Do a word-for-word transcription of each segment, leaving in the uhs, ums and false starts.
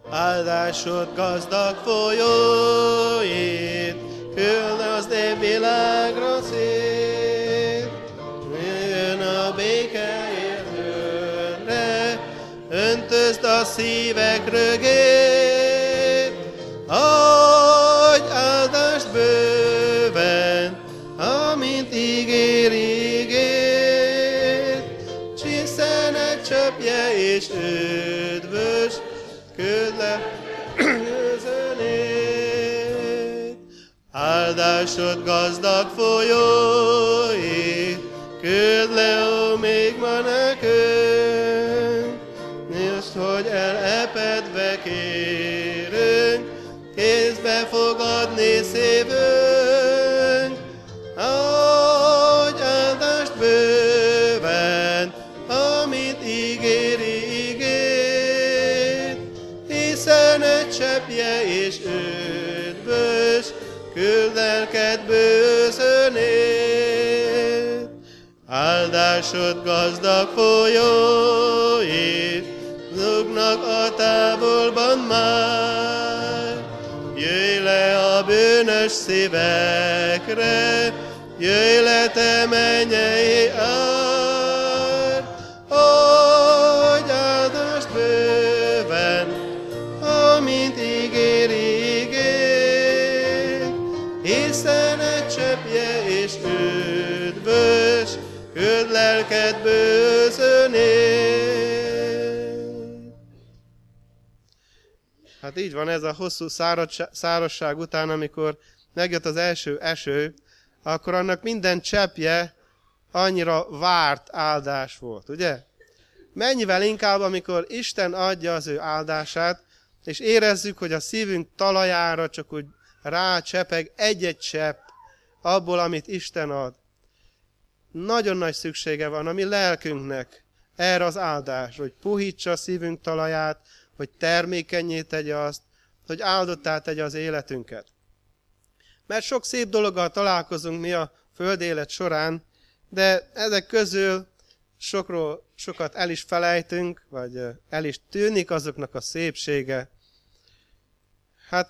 Áldásod gazdag folyóit, küld az én világra szét. Jön a béke érzőre, öntözd a szívek rögét. Adj áldást bőven, amint ígér ígét. Csiszenet csöpje és üdvös, küld le özönét. Áldásod gazdag folyóit, küld le, ó, még ma nekünk. Most, hogy elepedve kérünk, kézbe fogadni szívünk. Adj áldást bőven, amit ígéri ígét, hiszen egy cseppje és üdvös, küld lelked bőzönét. Áldásod gazdag folyóit, zúgnak a távolban már. Jöjj le a bűnös szívekre, jöjj le, te mennyei ár. Adj áldást bőven, amint ígér ígét, hiszen egy cseppje és üdvös, küld lelked bőzönét. Hát így van, ez a hosszú szárazság után, amikor megjött az első eső, akkor annak minden cseppje annyira várt áldás volt, ugye? Mennyivel inkább, amikor Isten adja az ő áldását, és érezzük, hogy a szívünk talajára csak úgy rácsepeg egy-egy csepp abból, amit Isten ad. Nagyon nagy szüksége van a mi lelkünknek erre az áldásra, hogy puhítsa a szívünk talaját, hogy termékenyé tegye azt, hogy áldottá tegye az életünket. Mert sok szép dologgal találkozunk mi a föld élet során, de ezek közül sokról, sokat el is felejtünk, vagy el is tűnik azoknak a szépsége. Hát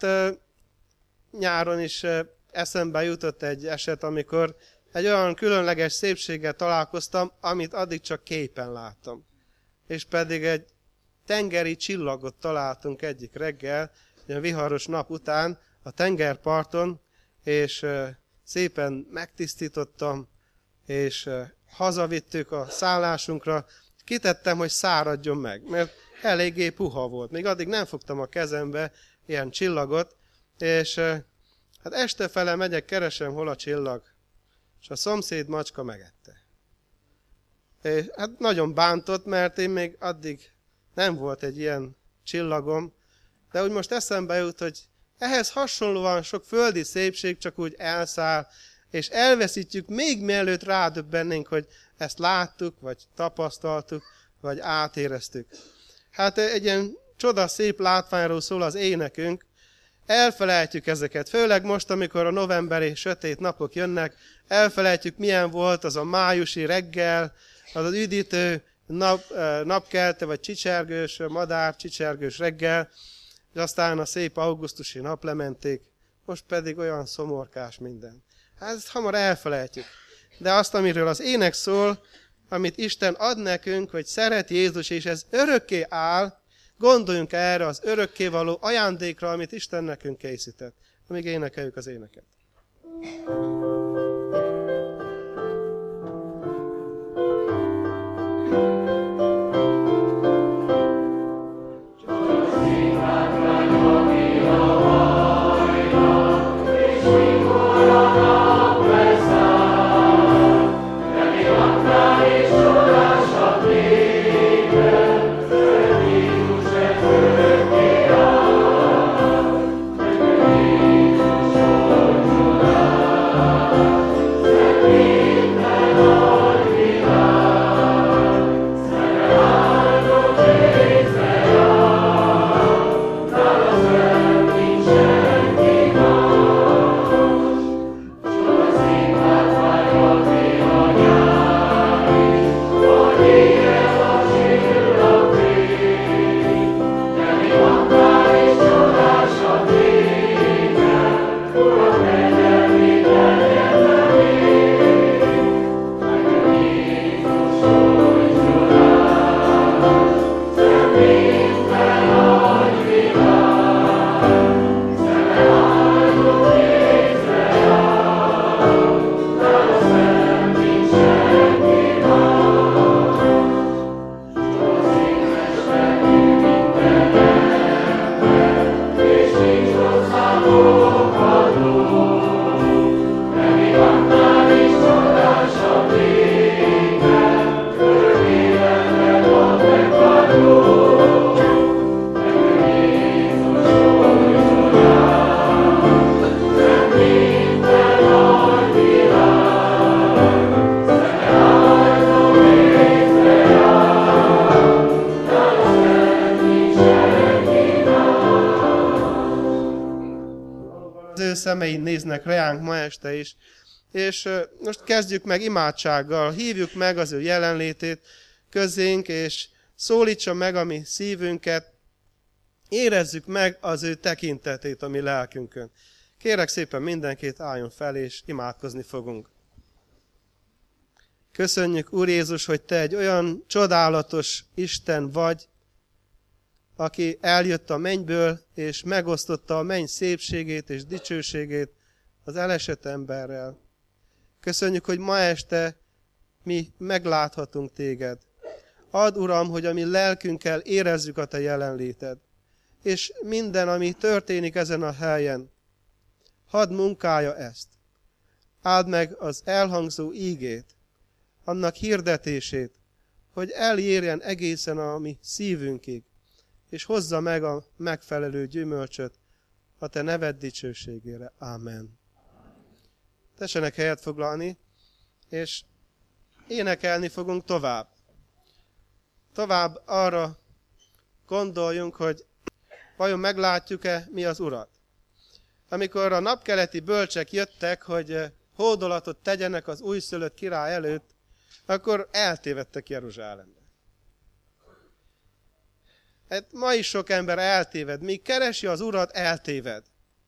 nyáron is eszembe jutott egy eset, amikor egy olyan különleges szépséggel találkoztam, amit addig csak képen láttam. És pedig egy tengeri csillagot találtunk egyik reggel, egy viharos nap után a tengerparton, és szépen megtisztítottam, és hazavittük a szállásunkra. Kitettem, hogy száradjon meg, mert eléggé puha volt. Még addig nem fogtam a kezembe ilyen csillagot, és hát este fele megyek, keresem, hol a csillag, és a szomszéd macska megette. És hát nagyon bántott, mert én még addig nem volt egy ilyen csillagom, de úgy most eszembe jut, hogy ehhez hasonlóan sok földi szépség csak úgy elszáll, és elveszítjük még mielőtt rádöbbennénk, hogy ezt láttuk, vagy tapasztaltuk, vagy átéreztük. Hát egy ilyen csoda szép látványról szól az énekünk, elfelejtjük ezeket, főleg most, amikor a novemberi sötét napok jönnek, elfelejtjük, milyen volt az a májusi reggel, az az üdítő nap, napkelte, vagy csicsergős, madár csicsergős reggel, és aztán a szép augusztusi naplementék, most pedig olyan szomorkás minden. Hát ezt hamar elfelejtjük. De azt, amiről az ének szól, amit Isten ad nekünk, hogy szeret Jézus, és ez örökké áll, gondoljunk erre az örökkévaló ajándékra, amit Isten nekünk készített, amíg énekeljük az éneket. Oh, szemei néznek reánk ma este is. És most kezdjük meg imádsággal, hívjuk meg az ő jelenlétét közénk, és szólítsa meg a mi szívünket, érezzük meg az ő tekintetét a mi lelkünkön. Kérek szépen mindenkit, álljon fel, és imádkozni fogunk. Köszönjük, Úr Jézus, hogy Te egy olyan csodálatos Isten vagy, aki eljött a mennyből, és megosztotta a menny szépségét és dicsőségét az elesett emberrel. Köszönjük, hogy ma este mi megláthatunk Téged. Add, Uram, hogy a mi lelkünkkel érezzük a Te jelenléted. És minden, ami történik ezen a helyen, hadd munkálja ezt. Áld meg az elhangzó ígét, annak hirdetését, hogy elérjen egészen a mi szívünkig, és hozza meg a megfelelő gyümölcsöt a Te neved dicsőségére. Ámen. Tessenek helyet foglalni, és énekelni fogunk tovább. Tovább arra gondoljunk, hogy vajon meglátjuk-e mi az Urat. Amikor a napkeleti bölcsek jöttek, hogy hódolatot tegyenek az újszülött király előtt, akkor eltévedtek Jeruzsálembe. Hát ma is sok ember eltéved, míg keresi az Urat, eltéved.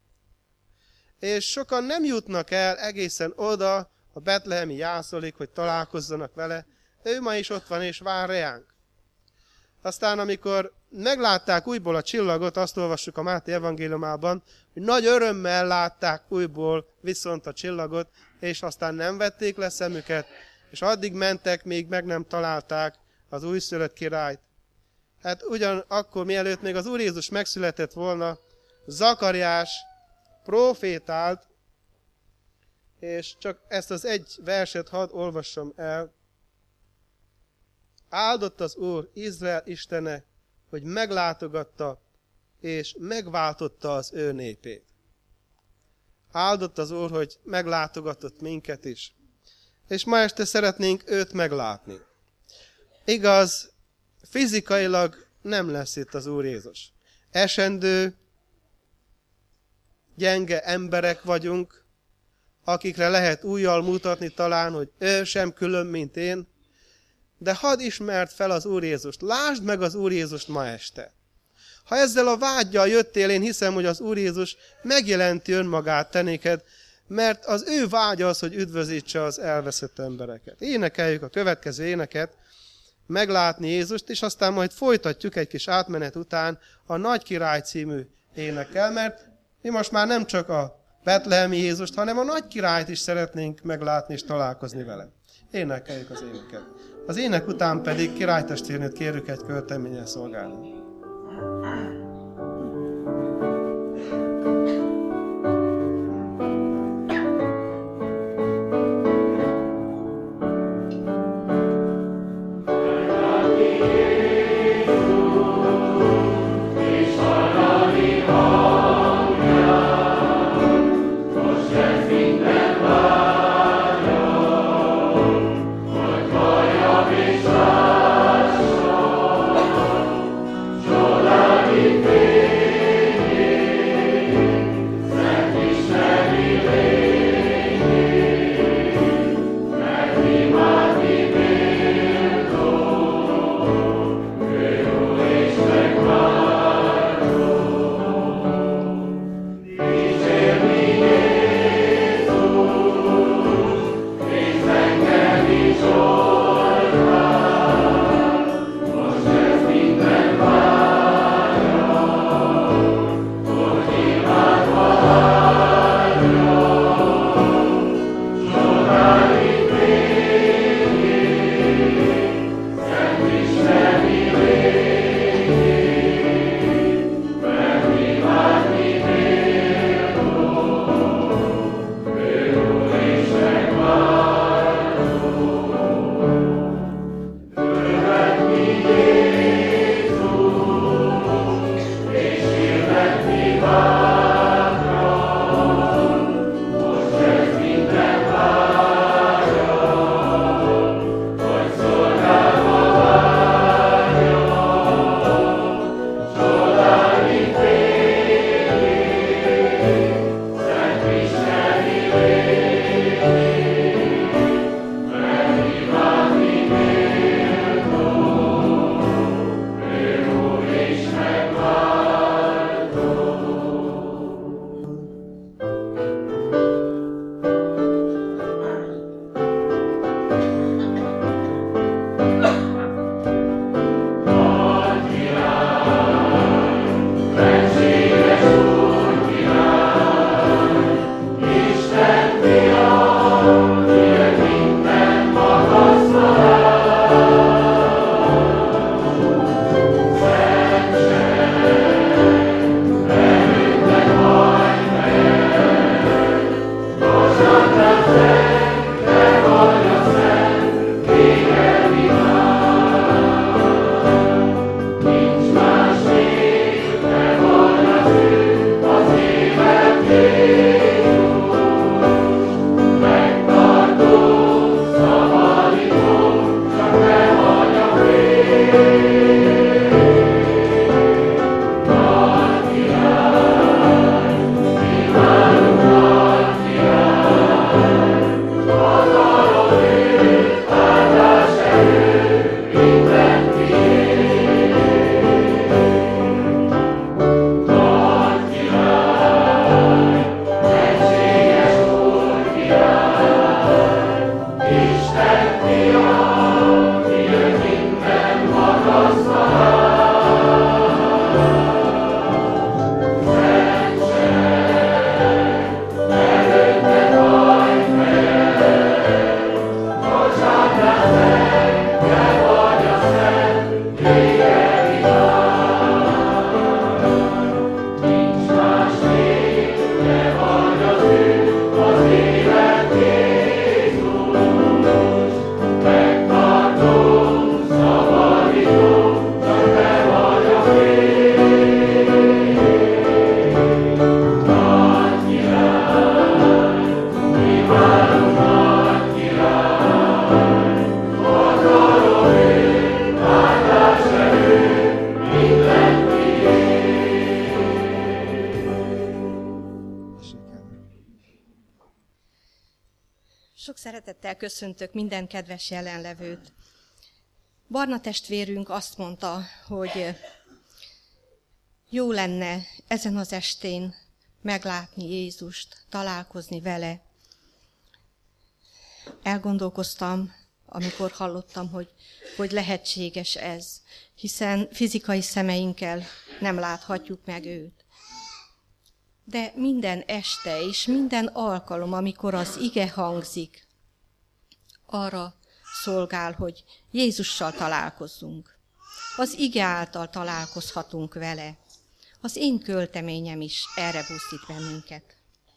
És sokan nem jutnak el egészen oda a betlehemi jászolig, hogy találkozzanak vele, de ő ma is ott van és vár reánk. Aztán amikor meglátták újból a csillagot, azt olvassuk a Máté evangéliumában, hogy nagy örömmel látták újból viszont a csillagot, és aztán nem vették le szemüket, és addig mentek, míg meg nem találták az újszülött királyt. Hát ugyanakkor, mielőtt még az Úr Jézus megszületett volna, Zakariás profétált, és csak ezt az egy verset hadd olvassam el. Áldott az Úr, Izrael Istene, hogy meglátogatta és megváltotta az ő népét. Áldott az Úr, hogy meglátogatott minket is. És ma este szeretnénk őt meglátni. Igaz, fizikailag nem lesz itt az Úr Jézus. Esendő, gyenge emberek vagyunk, akikre lehet újjal mutatni talán, hogy ő sem külön, mint én, de hadd ismerd fel az Úr Jézust. Lásd meg az Úr Jézust ma este. Ha ezzel a vággyal jöttél, én hiszem, hogy az Úr Jézus megjelenti önmagát te néked, mert az ő vágya az, hogy üdvözítse az elveszett embereket. Énekeljük a következő éneket, meglátni Jézust, és aztán majd folytatjuk egy kis átmenet után a Nagy Király című énekkel, mert mi most már nem csak a betlehemi Jézust, hanem a Nagy Királyt is szeretnénk meglátni és találkozni vele. Énekeljük az éneket. Az ének után pedig királytestvérnőt kérjük egy költeménnyel szolgálni. Jolani szeretettel köszöntök minden kedves jelenlevőt. Barna testvérünk azt mondta, hogy jó lenne ezen az estén meglátni Jézust, találkozni vele. Elgondolkoztam, amikor hallottam, hogy, hogy lehetséges ez, hiszen fizikai szemeinkkel nem láthatjuk meg őt. De minden este és minden alkalom, amikor az ige hangzik, arra szolgál, hogy Jézussal találkozzunk. Az ige által találkozhatunk vele. Az én költeményem is erre buzdít bennünket.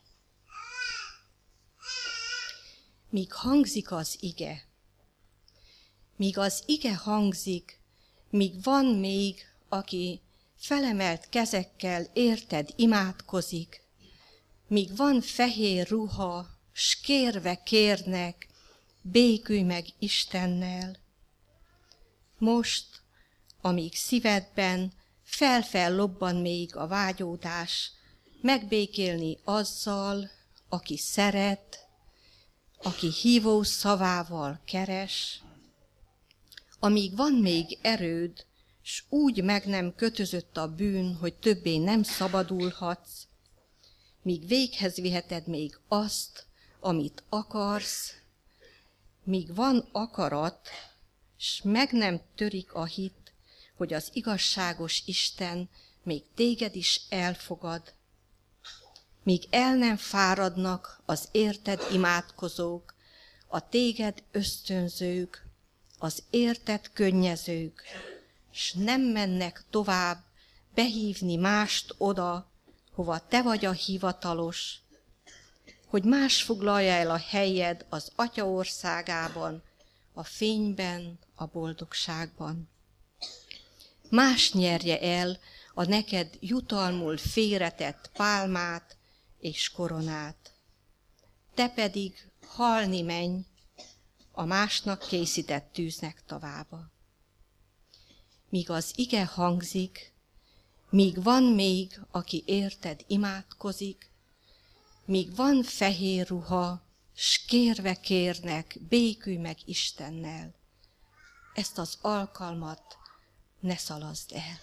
Míg hangzik az ige, míg az ige hangzik, míg van még, aki felemelt kezekkel érted imádkozik, míg van fehér ruha, s kérve kérnek, békülj meg Istennel. Most, amíg szívedben fel-fel lobban még a vágyódás, megbékélni azzal, aki szeret, aki hívó szavával keres, amíg van még erőd, s úgy meg nem kötözött a bűn, hogy többé nem szabadulhatsz, míg véghez viheted még azt, amit akarsz, míg van akarat, s meg nem törik a hit, hogy az igazságos Isten még téged is elfogad, míg el nem fáradnak az érted imádkozók, a téged ösztönzők, az érted könnyezők, s nem mennek tovább behívni mást oda, hova te vagy a hivatalos, hogy más foglalja el a helyed az Atya országában, a fényben, a boldogságban. Más nyerje el a neked jutalmul félretett pálmát és koronát. Te pedig halni menj a másnak készített tűznek tavába. Míg az ige hangzik, míg van még, aki érted imádkozik, míg van fehér ruha, s kérve kérnek, békülj meg Istennel. Ezt az alkalmat ne szalaszd el.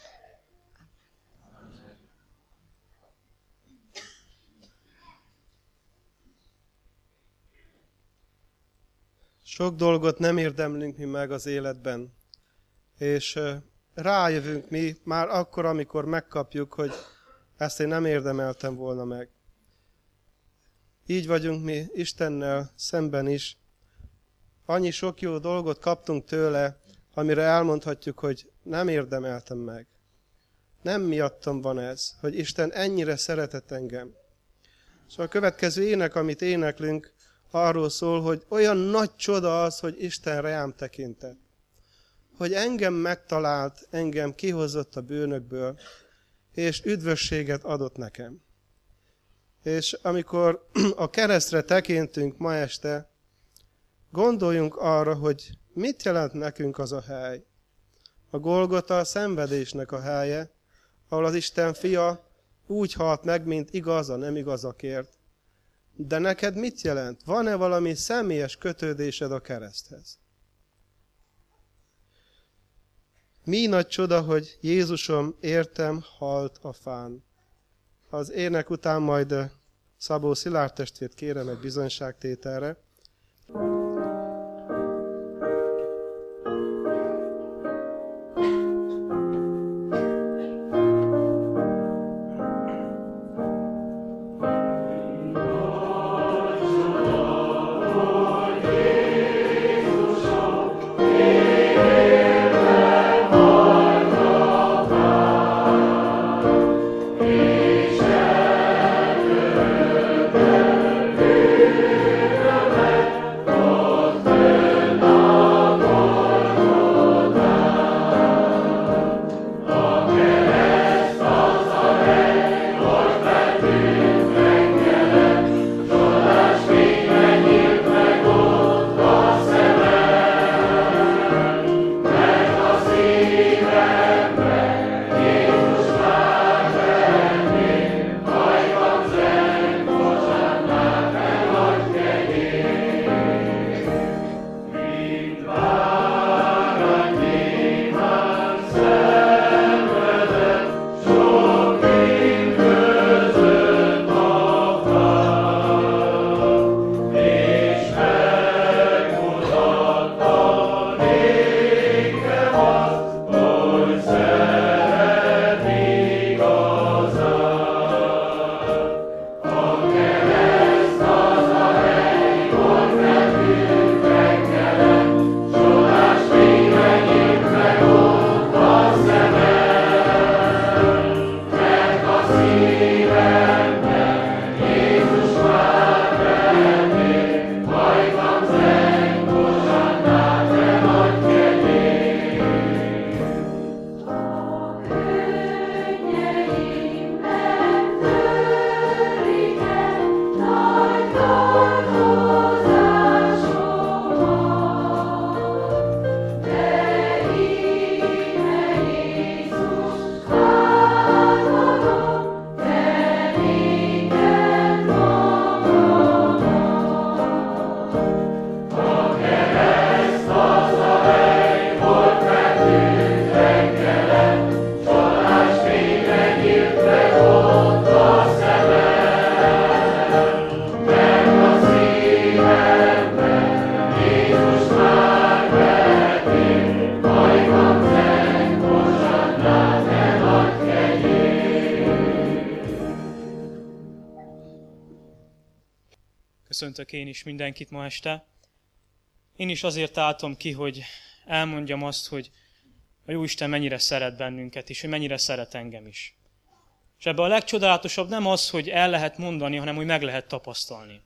Sok dolgot nem érdemlünk mi meg az életben, és rájövünk mi már akkor, amikor megkapjuk, hogy ezt én nem érdemeltem volna meg. Így vagyunk mi Istennel szemben is. Annyi sok jó dolgot kaptunk tőle, amire elmondhatjuk, hogy nem érdemeltem meg. Nem miattam van ez, hogy Isten ennyire szeretett engem. Szóval a következő ének, amit éneklünk, arról szól, hogy olyan nagy csoda az, hogy Isten rám tekintett. Hogy engem megtalált, engem kihozott a bűnökből, és üdvösséget adott nekem. És amikor a keresztre tekintünk ma este, gondoljunk arra, hogy mit jelent nekünk az a hely. A Golgota a szenvedésnek a helye, ahol az Isten fia úgy halt meg, mint igaz a nem igazakért. De neked mit jelent? Van-e valami személyes kötődésed a kereszthez? Mi nagy csoda, hogy Jézusom értem halt a fán. Az ének után majd Szabó Szilárd testvért kérem egy bizonyságtételre. Amen. Köszöntök én is mindenkit ma este. Én is azért álltam ki, hogy elmondjam azt, hogy a Jóisten mennyire szeret bennünket, és hogy mennyire szeret engem is. És ebben a legcsodálatosabb nem az, hogy el lehet mondani, hanem hogy meg lehet tapasztalni.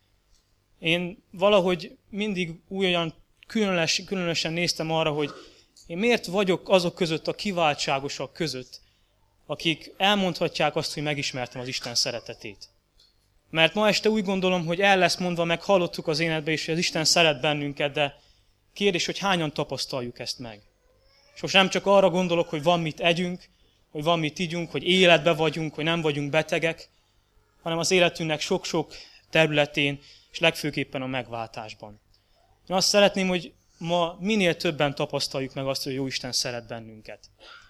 Én valahogy mindig olyan különös, különösen néztem arra, hogy én miért vagyok azok között, a kiváltságosak között, akik elmondhatják azt, hogy megismertem az Isten szeretetét. Mert ma este úgy gondolom, hogy el lesz mondva, meg hallottuk az énekben is, hogy az Isten szeret bennünket, de kérdés, hogy hányan tapasztaljuk ezt meg. És most nem csak arra gondolok, hogy van mit együnk, hogy van mit ígyunk, hogy életben vagyunk, hogy nem vagyunk betegek, hanem az életünknek sok-sok területén, és legfőképpen a megváltásban. Én azt szeretném, hogy ma minél többen tapasztaljuk meg azt, hogy jó Isten szeret bennünket.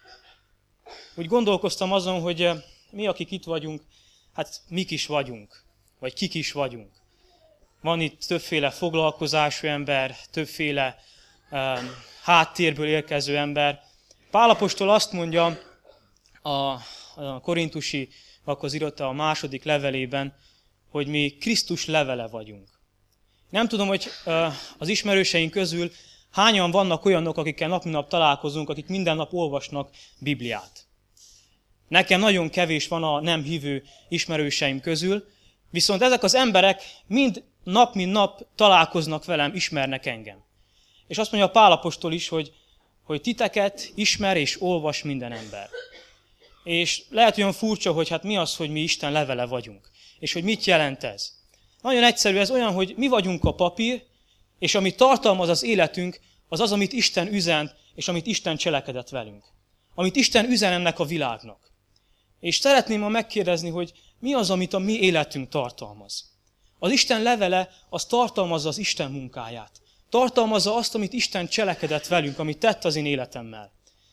Úgy gondolkoztam azon, hogy mi, akik itt vagyunk, hát mik is vagyunk, vagy kik is vagyunk. Van itt többféle foglalkozású ember, többféle um, háttérből érkező ember. Pál apostol azt mondja a, a korintusi, akkor az írta a második levelében, hogy mi Krisztus levele vagyunk. Nem tudom, hogy uh, az ismerőseink közül hányan vannak olyanok, akikkel nap mint nap találkozunk, akik minden nap olvasnak Bibliát. Nekem nagyon kevés van a nem hívő ismerőseim közül, viszont ezek az emberek mind nap mint nap találkoznak velem, ismernek engem. És azt mondja a Pál apostol is, hogy, hogy titeket ismer és olvas minden ember. És lehet olyan furcsa, hogy hát mi az, hogy mi Isten levele vagyunk. És hogy mit jelent ez. Nagyon egyszerű, ez olyan, hogy mi vagyunk a papír, és amit tartalmaz az életünk, az az, amit Isten üzent, és amit Isten cselekedett velünk. Amit Isten üzen ennek a világnak. És szeretném ma megkérdezni, hogy mi az, amit a mi életünk tartalmaz. Az Isten levele, az tartalmazza az Isten munkáját. Tartalmazza azt, amit Isten cselekedett velünk, amit tett az én életemmel.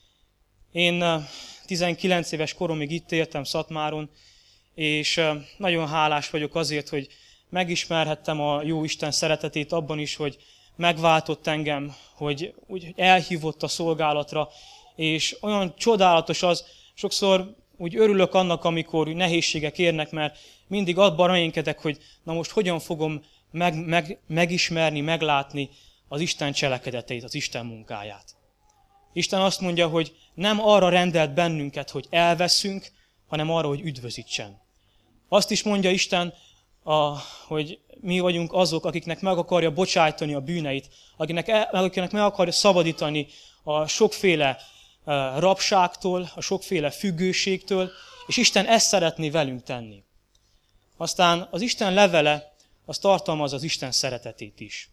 Én tizenkilenc éves koromig itt éltem Szatmáron, és nagyon hálás vagyok azért, hogy megismerhettem a jó Isten szeretetét abban is, hogy megváltott engem, hogy úgy elhívott a szolgálatra, és olyan csodálatos az, sokszor úgy örülök annak, amikor nehézségek érnek, mert mindig abban reménykedek, hogy na most hogyan fogom meg, meg, megismerni, meglátni az Isten cselekedeteit, az Isten munkáját. Isten azt mondja, hogy nem arra rendelt bennünket, hogy elveszünk, hanem arra, hogy üdvözítsen. Azt is mondja Isten, a, hogy mi vagyunk azok, akiknek meg akarja bocsájtani a bűneit, akiknek, akiknek meg akarja szabadítani a sokféle rabságtól, a sokféle függőségtől, és Isten ezt szeretné velünk tenni. Aztán az Isten levele, az tartalmaz az Isten szeretetét is.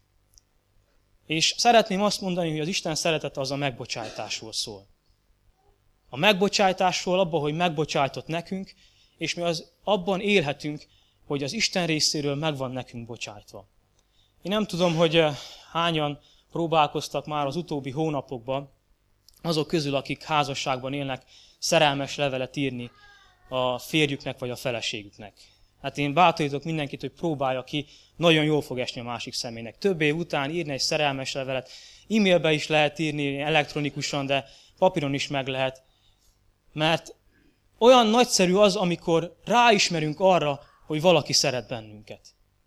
És szeretném azt mondani, hogy az Isten szeretete az a megbocsájtásról szól. A megbocsájtásról, abban, hogy megbocsájtott nekünk, és mi az abban élhetünk, hogy az Isten részéről meg van nekünk bocsájtva. Én nem tudom, hogy hányan próbálkoztak már az utóbbi hónapokban, azok közül, akik házasságban élnek, szerelmes levelet írni a férjüknek vagy a feleségüknek. Hát én bátorítok mindenkit, hogy próbálja ki, nagyon jól fog esni a másik személynek. Több év után írni egy szerelmes levelet, e-mailbe is lehet írni, elektronikusan, de papíron is meg lehet. Mert olyan nagyszerű az, amikor ráismerünk arra, hogy valaki szeret bennünket.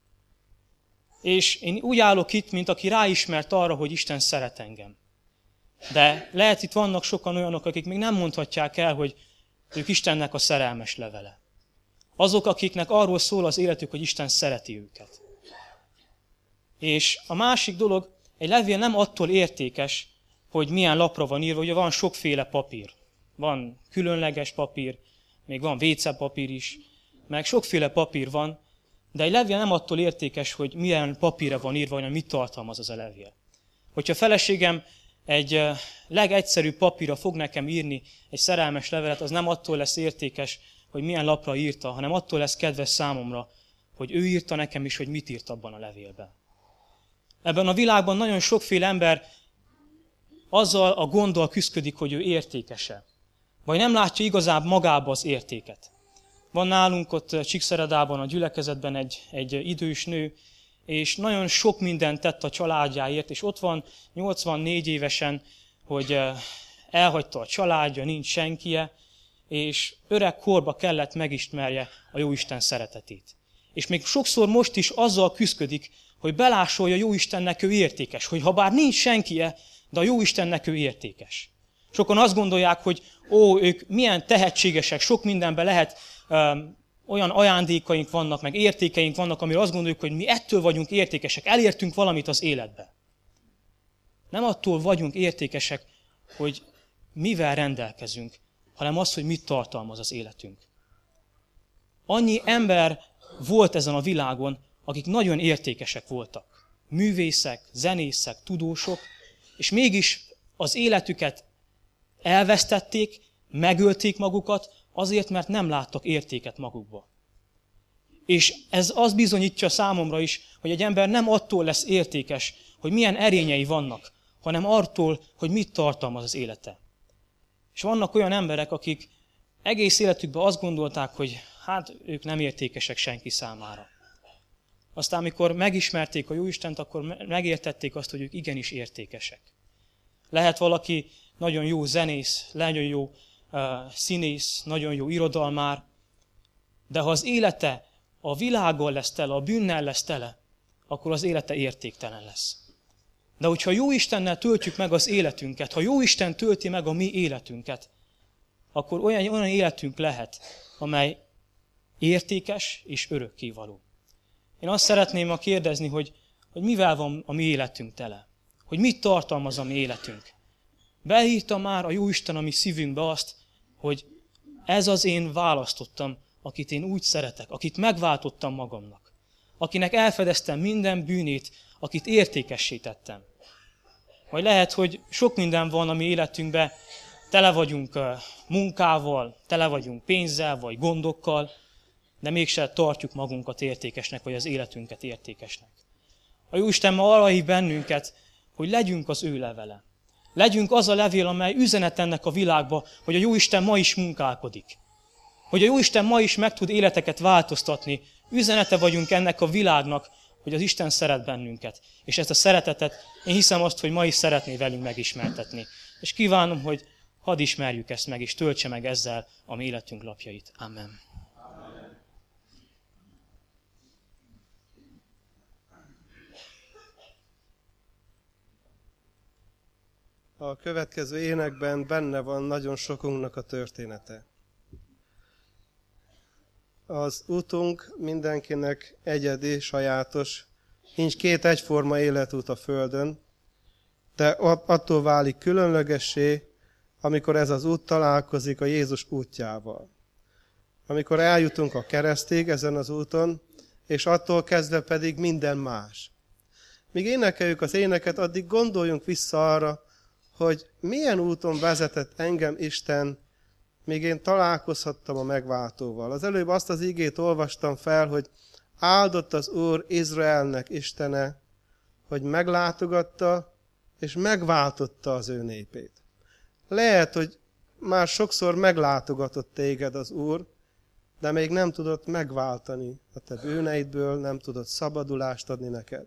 És én úgy állok itt, mint aki ráismert arra, hogy Isten szeret engem. De lehet itt vannak sokan olyanok, akik még nem mondhatják el, hogy ők Istennek a szerelmes levele. Azok, akiknek arról szól az életük, hogy Isten szereti őket. És a másik dolog, egy levél nem attól értékes, hogy milyen lapra van írva, ugye van sokféle papír. Van különleges papír, még van vécepapír is, meg sokféle papír van, de egy levél nem attól értékes, hogy milyen papírra van írva, hanem mit tartalmaz az a levél. Hogyha a feleségem egy legegyszerűbb papírra fog nekem írni egy szerelmes levelet, az nem attól lesz értékes, hogy milyen lapra írta, hanem attól lesz kedves számomra, hogy ő írta nekem is, hogy mit írt abban a levélben. Ebben a világban nagyon sokféle ember azzal a gonddal küszködik, hogy ő értékese. Vagy nem látja igazából magába az értéket. Van nálunk ott Csíkszeredában, a gyülekezetben egy, egy idős nő, és nagyon sok mindent tett a családjáért, és ott van nyolcvannégy évesen, hogy elhagyta a családja, nincs senkie, és öreg korba kellett megismerje a Jóisten szeretetét. És még sokszor most is azzal küszködik, hogy belássa, hogy a Jóistennek ő értékes, hogy ha bár nincs senkie, de a Jóistennek ő értékes. Sokan azt gondolják, hogy ó, ők milyen tehetségesek, sok mindenben lehet, um, olyan ajándékaink vannak, meg értékeink vannak, amire azt gondoljuk, hogy mi ettől vagyunk értékesek, elértünk valamit az életbe. Nem attól vagyunk értékesek, hogy mivel rendelkezünk, hanem az, hogy mit tartalmaz az életünk. Annyi ember volt ezen a világon, akik nagyon értékesek voltak. Művészek, zenészek, tudósok, és mégis az életüket elvesztették, megölték magukat, azért, mert nem láttak értéket magukba. És ez azt bizonyítja számomra is, hogy egy ember nem attól lesz értékes, hogy milyen erényei vannak, hanem attól, hogy mit tartalmaz az élete. És vannak olyan emberek, akik egész életükben azt gondolták, hogy hát ők nem értékesek senki számára. Aztán, amikor megismerték a Jóistent, akkor megértették azt, hogy ők igenis értékesek. Lehet valaki nagyon jó zenész, nagyon jó uh, színész, nagyon jó irodalmár, de ha az élete a világgal lesz tele, a bűnnel lesz tele, akkor az élete értéktelen lesz. De hogyha Jóistennel töltjük meg az életünket, ha Jóisten tölti meg a mi életünket, akkor olyan, olyan életünk lehet, amely értékes és örökkévaló. Én azt szeretném ma kérdezni, hogy, hogy mivel van a mi életünk tele? Hogy mit tartalmaz a mi életünk? Beírta már a Jóisten a mi szívünkbe azt, hogy ez az én választottam, akit én úgy szeretek, akit megváltottam magamnak. Akinek elfedeztem minden bűnét, akit értékessé tettem. Vagy lehet, hogy sok minden van a mi életünkben, tele vagyunk munkával, tele vagyunk pénzzel, vagy gondokkal, de mégsem tartjuk magunkat értékesnek, vagy az életünket értékesnek. A Jóisten ma arra hív bennünket, hogy legyünk az ő levele. Legyünk az a levél, amely üzenet ennek a világba, hogy a Jóisten ma is munkálkodik. Hogy a Jóisten ma is meg tud életeket változtatni. Üzenete vagyunk ennek a világnak, hogy az Isten szeret bennünket. És ezt a szeretetet én hiszem azt, hogy ma is szeretné velünk megismertetni. És kívánom, hogy hadd ismerjük ezt meg, és töltse meg ezzel a mi életünk lapjait. Amen. A következő énekben benne van nagyon sokunknak a története. Az útunk mindenkinek egyedi, sajátos, nincs két egyforma életút a Földön, de attól válik különlegessé, amikor ez az út találkozik a Jézus útjával. Amikor eljutunk a keresztig ezen az úton, és attól kezdve pedig minden más. Míg énekeljük az éneket, addig gondoljunk vissza arra, hogy milyen úton vezetett engem Isten, míg én találkozhattam a megváltóval. Az előbb azt az igét olvastam fel, hogy áldott az Úr Izraelnek Istene, hogy meglátogatta és megváltotta az ő népét. Lehet, hogy már sokszor meglátogatott téged az Úr, de még nem tudott megváltani a te bűneidből, nem tudott szabadulást adni neked.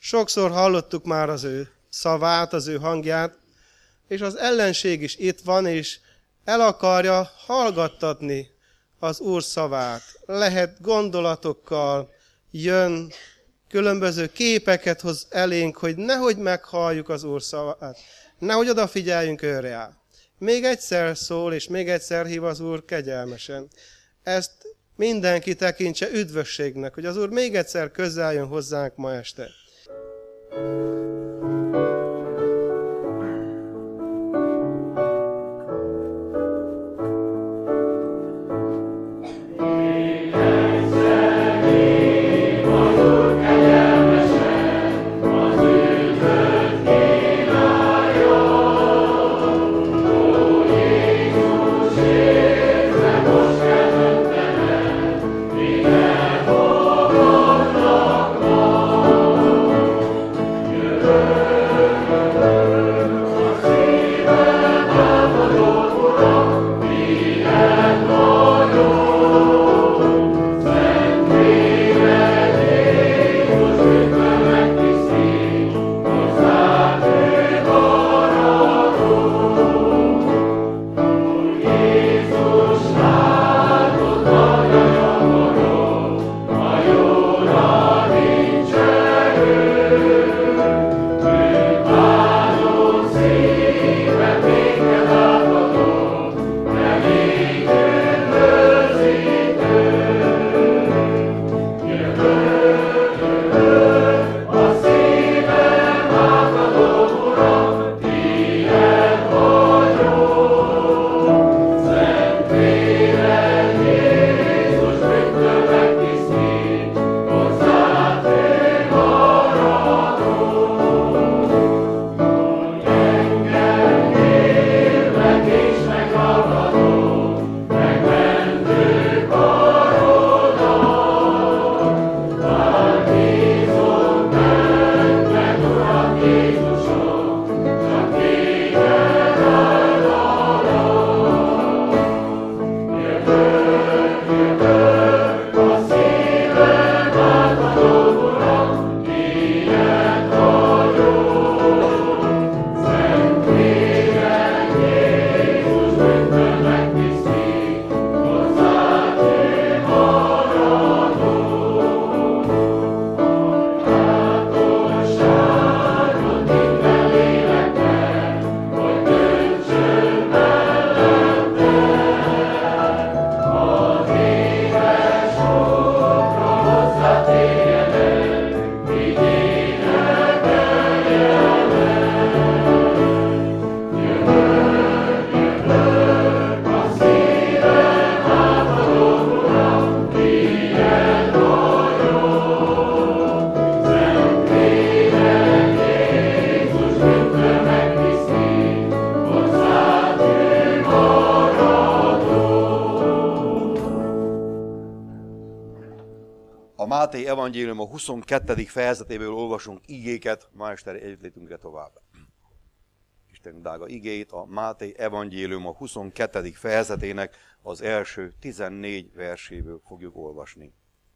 Sokszor hallottuk már az ő szavát, az ő hangját, és az ellenség is itt van, és el akarja hallgattatni az Úr szavát. Lehet gondolatokkal, jön, különböző képeket hoz elénk, hogy nehogy meghalljuk az Úr szavát, nehogy odafigyeljünk őre. Még egyszer szól, és még egyszer hív az Úr kegyelmesen. Ezt mindenki tekintse üdvösségnek, hogy az Úr még egyszer közel jön hozzánk ma este. Máté evangélium a huszonkettedik fejezetéből olvasunk igéket ma esteri együttlétünkre tovább. Isten drága igéit a Máté evangélium a huszonkettedik fejezetének az első tizennégy verséből fogjuk olvasni.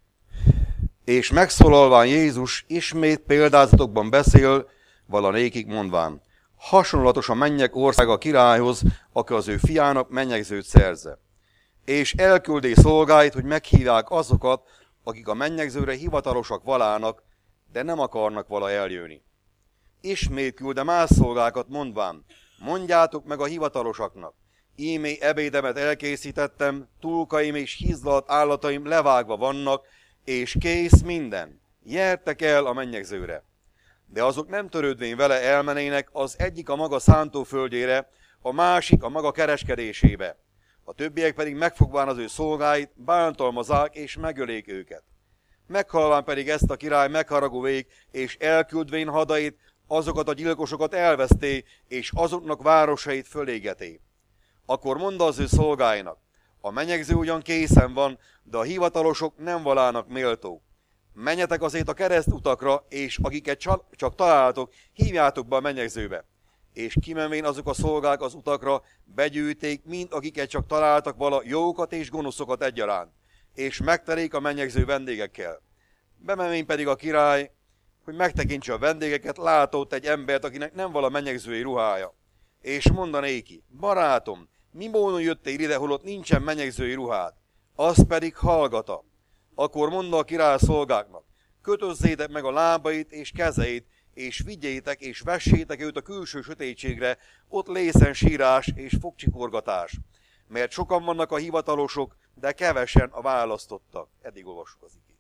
És megszólalván Jézus ismét példázatokban beszél valanékik mondván, hasonlatos a mennyek országa a királyhoz, aki az ő fiának mennyegzőt szerze. És elküldi szolgáit, hogy meghívják azokat, akik a mennyegzőre hivatalosak valának, de nem akarnak vala eljönni. Ismét külde más szolgákat mondván, mondjátok meg a hivatalosaknak, ímé ebédemet elkészítettem, túlkaim és hízlalt állataim levágva vannak, és kész minden, gyertek el a mennyegzőre. De azok nem törődvén vele elmenének, az egyik a maga szántóföldjére, a másik a maga kereskedésébe. A többiek pedig megfogván az ő szolgáit, bántalmazák és megölék őket. Meghalván pedig ezt a király megharagúvék, és elküldvén hadait, azokat a gyilkosokat elveszté, és azoknak városait fölégeté. Akkor mondta az ő szolgáinak, a mennyegző ugyan készen van, de a hivatalosok nem valának méltó. Menjetek azért a keresztutakra, és akiket csak találtok, hívjátok be a mennyegzőbe. És kimenvén azok a szolgák az utakra, begyűjték mind, akiket csak találtak vala jókat és gonoszokat egyaránt, és megterék a mennyegző vendégekkel. Bemenvén pedig a király hogy megtekintse a vendégeket, látott egy embert, akinek nem vala menyegzői ruhája. És mondanéki, barátom, mi módon jöttél ide, holott nincsen menyegzői ruhád? Az pedig hallgata. Akkor mondta a király szolgáknak, kötözzétek meg a lábait és kezeit, és vigyétek és vessétek őt a külső sötétségre, ott lészen sírás és fogcsikorgatás. Mert sokan vannak a hivatalosok, de kevesen a választottak. Eddig olvassuk az igét.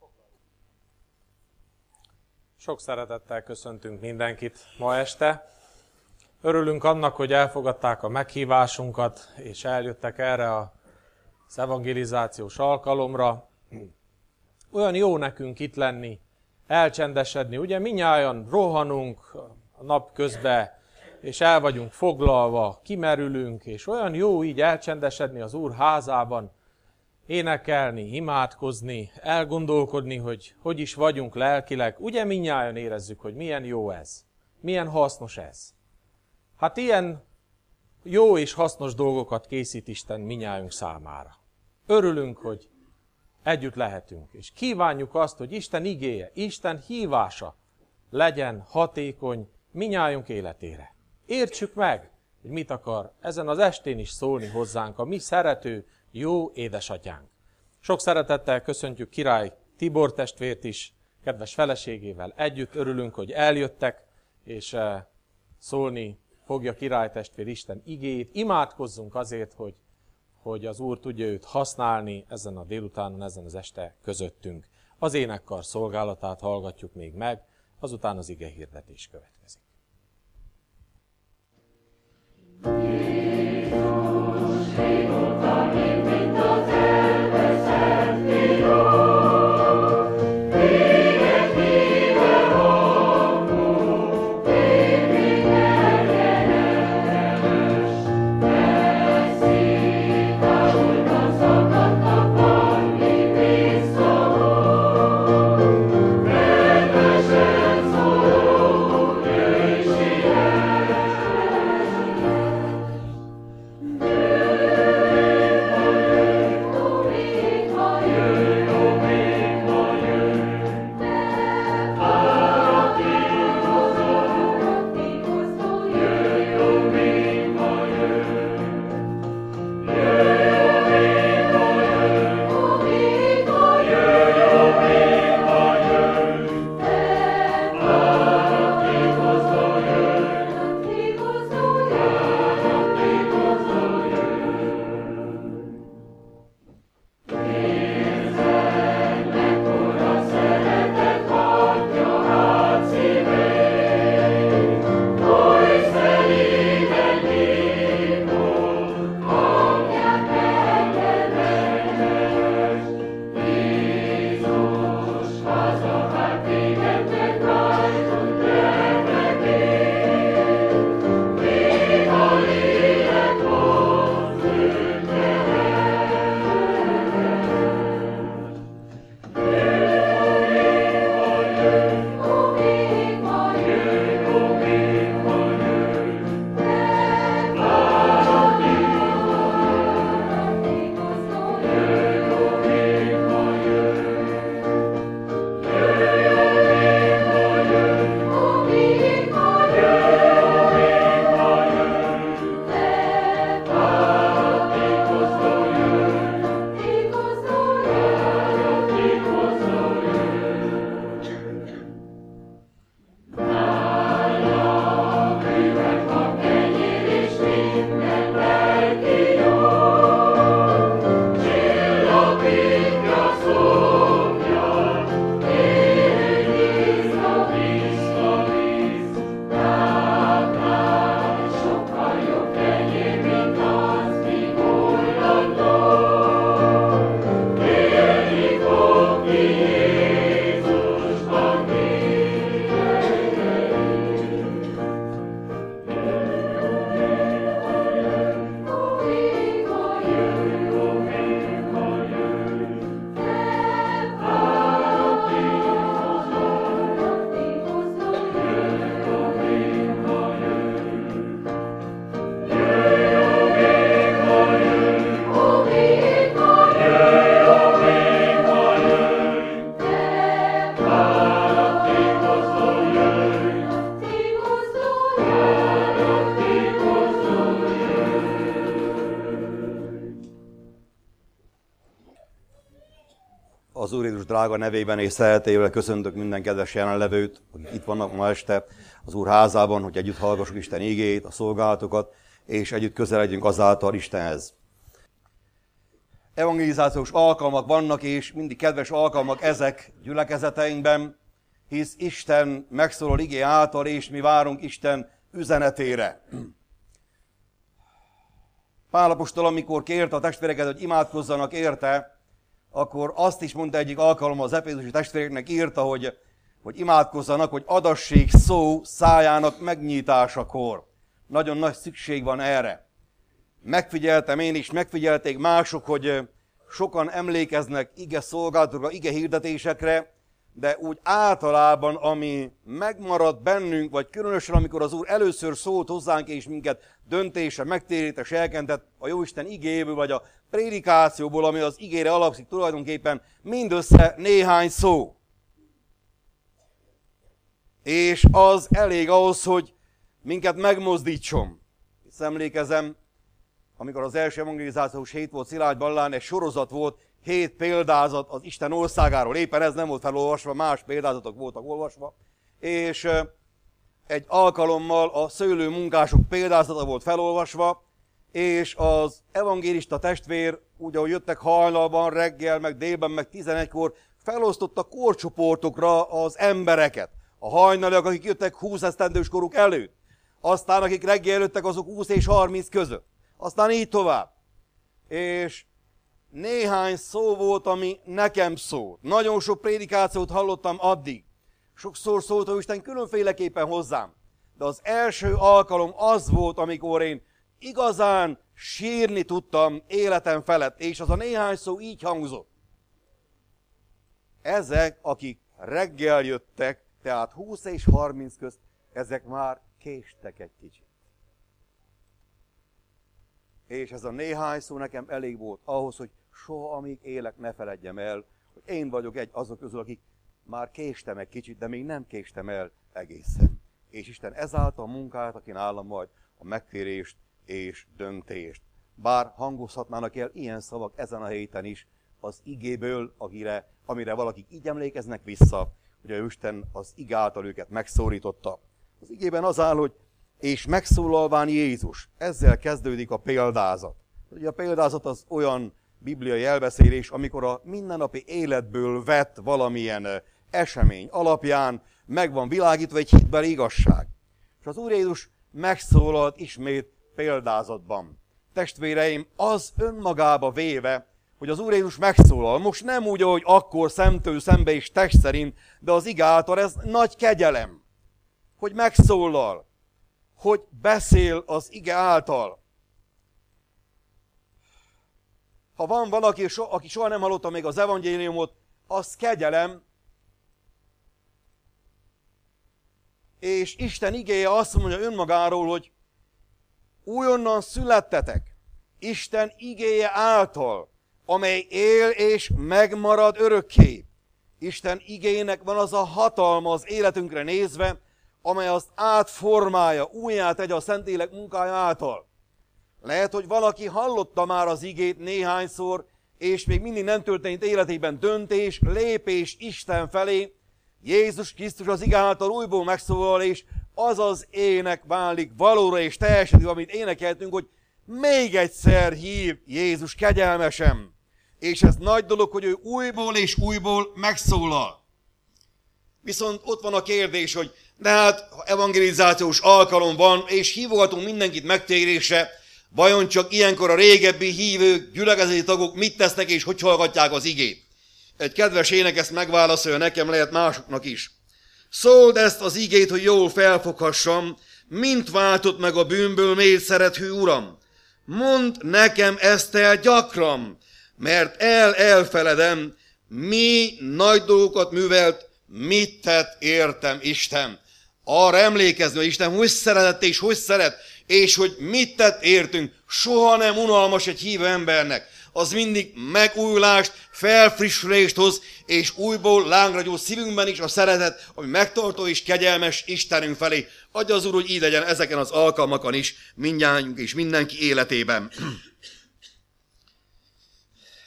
Sok szeretettel köszöntünk mindenkit ma este. Örülünk annak, hogy elfogadták a meghívásunkat, és eljöttek erre az evangelizációs alkalomra. Olyan jó nekünk itt lenni, elcsendesedni. Ugye minnyájan rohanunk a nap közben, és el vagyunk foglalva, kimerülünk, és olyan jó így elcsendesedni az Úr házában, énekelni, imádkozni, elgondolkodni, hogy hogy is vagyunk lelkileg. Ugye minnyájan érezzük, hogy milyen jó ez, milyen hasznos ez. Hát ilyen jó és hasznos dolgokat készít Isten minnyájunk számára. Örülünk, hogy együtt lehetünk, és kívánjuk azt, hogy Isten igéje, Isten hívása legyen hatékony minnyájunk életére. Értsük meg, hogy mit akar ezen az estén is szólni hozzánk a mi szerető, jó édesatyánk. Sok szeretettel köszöntjük király Tibor testvért is, kedves feleségével együtt örülünk, hogy eljöttek, és szólni fogja király testvér Isten igéjét. Imádkozzunk azért, hogy, hogy az Úr tudja őt használni ezen a délutánon, ezen az este közöttünk. Az énekkar szolgálatát hallgatjuk még meg, azután az ige hirdetés következik. Yeah. Az Úr Jézus drága nevében és szeretével köszöntök minden kedves jelenlevőt, akik itt vannak ma este az Úr házában, hogy együtt hallgassuk Isten igéjét, a szolgálatokat, és együtt közeledjünk azáltal Istenhez. Evangelizációs alkalmak vannak, és mindig kedves alkalmak ezek gyülekezeteinkben, hisz Isten megszólal igé által, és mi várunk Isten üzenetére. Pál apostol, amikor kérte a testvéreket, hogy imádkozzanak érte, akkor azt is mondta egyik alkalommal az efézusi testvéreknek, írta, hogy, hogy imádkozzanak, hogy adassék szó szájának megnyitásakor. Nagyon nagy szükség van erre. Megfigyeltem én is, megfigyelték mások, hogy sokan emlékeznek ige szolgálatokra, ige hirdetésekre, de úgy általában, ami megmaradt bennünk, vagy különösen, amikor az Úr először szólt hozzánk, és minket döntése, megtérítés elkentett a Jóisten igéből, vagy a prédikációból, ami az igére alapszik tulajdonképpen, mindössze néhány szó. És az elég ahhoz, hogy minket megmozdítson. Hisz emlékezem, amikor az első evangelizációs hét volt Szilágy Ballán, egy sorozat volt, hét példázat az Isten országáról. Éppen ez nem volt felolvasva, más példázatok voltak olvasva. És egy alkalommal a szőlő munkások példázata volt felolvasva, és az evangélista testvér, úgy ahogy jöttek hajnalban, reggel, meg délben, meg tizenegykor, felosztotta korcsoportokra az embereket. A hajnaliak, akik jöttek húsz esztendős koruk előtt. Aztán akik reggel jöttek, azok húsz és harminc között. Aztán így tovább. És néhány szó volt, ami nekem szólt. Nagyon sok prédikációt hallottam addig. Sokszor szólt a Isten különféleképpen hozzám. De az első alkalom az volt, amikor én igazán sírni tudtam életem felett. És az a néhány szó így hangzott. Ezek, akik reggel jöttek, tehát húsz és harminc közt, ezek már késtek egy kicsit. És ez a néhány szó nekem elég volt ahhoz, hogy soha, amíg élek, ne feledjem el, hogy én vagyok egy azok közül, akik már késtem egy kicsit, de még nem késtem el egészen. És Isten ezáltal munkát, aki nálam majd a megtérést és döntést. Bár hangozhatnának el ilyen szavak ezen a héten is az igéből, akire, amire valakik így emlékeznek vissza, hogy a Isten az ige által őket megszólította. Az igében az áll, hogy és megszólalván Jézus. Ezzel kezdődik a példázat. Ugye a példázat az olyan bibliai elbeszélés, amikor a mindennapi életből vett valamilyen esemény alapján meg van világítva egy hitbeli igazság. És az Úr Jézus megszólalt ismét példázatban. Testvéreim, az önmagába véve, hogy az Úr Jézus megszólal, most nem úgy, ahogy akkor szemtől szembe és test szerint, de az ige által ez nagy kegyelem, hogy megszólal, hogy beszél az ige által. Ha van valaki, aki soha nem hallotta még az evangéliumot, az kegyelem, és Isten igéje azt mondja önmagáról, hogy újonnan születtetek Isten igéje által, amely él és megmarad örökké. Isten igének van az a hatalma az életünkre nézve, amely azt átformálja, újjá tegye a Szentlélek munkája által. Lehet, hogy valaki hallotta már az igét néhányszor, és még mindig nem történt életében döntés, lépés Isten felé. Jézus Krisztus az ige által újból megszólal, és az az ének válik valóra és teljesedő, amit énekeltünk, hogy még egyszer hív Jézus kegyelmesem. És ez nagy dolog, hogy ő újból és újból megszólal. Viszont ott van a kérdés, hogy de hát ha evangelizációs alkalom van, és hívogatunk mindenkit megtérésre, vajon csak ilyenkor a régebbi hívők, gyülekezeti tagok mit tesznek és hogy hallgatják az igét? Egy kedves ének ezt megválaszolja nekem, lehet másoknak is. Szóld ezt az igét, hogy jól felfoghassam, mint váltott meg a bűnből mély szerethű Uram. Mondd nekem ezt el gyakran, mert el elfeledem, mi nagy dolgokat művelt, mit tett értem Isten. Arra emlékezni, hogy Isten hogy szeretett és hogy szeret, és hogy mit tett értünk. Soha nem unalmas egy hívő embernek. Az mindig megújulást, felfrissülést hoz, és újból lángra gyújt szívünkben is a szeretet, ami megtartó és kegyelmes Istenünk felé. Adja az Úr, hogy így legyen ezeken az alkalmakon is, mindnyájunk és mindenki életében.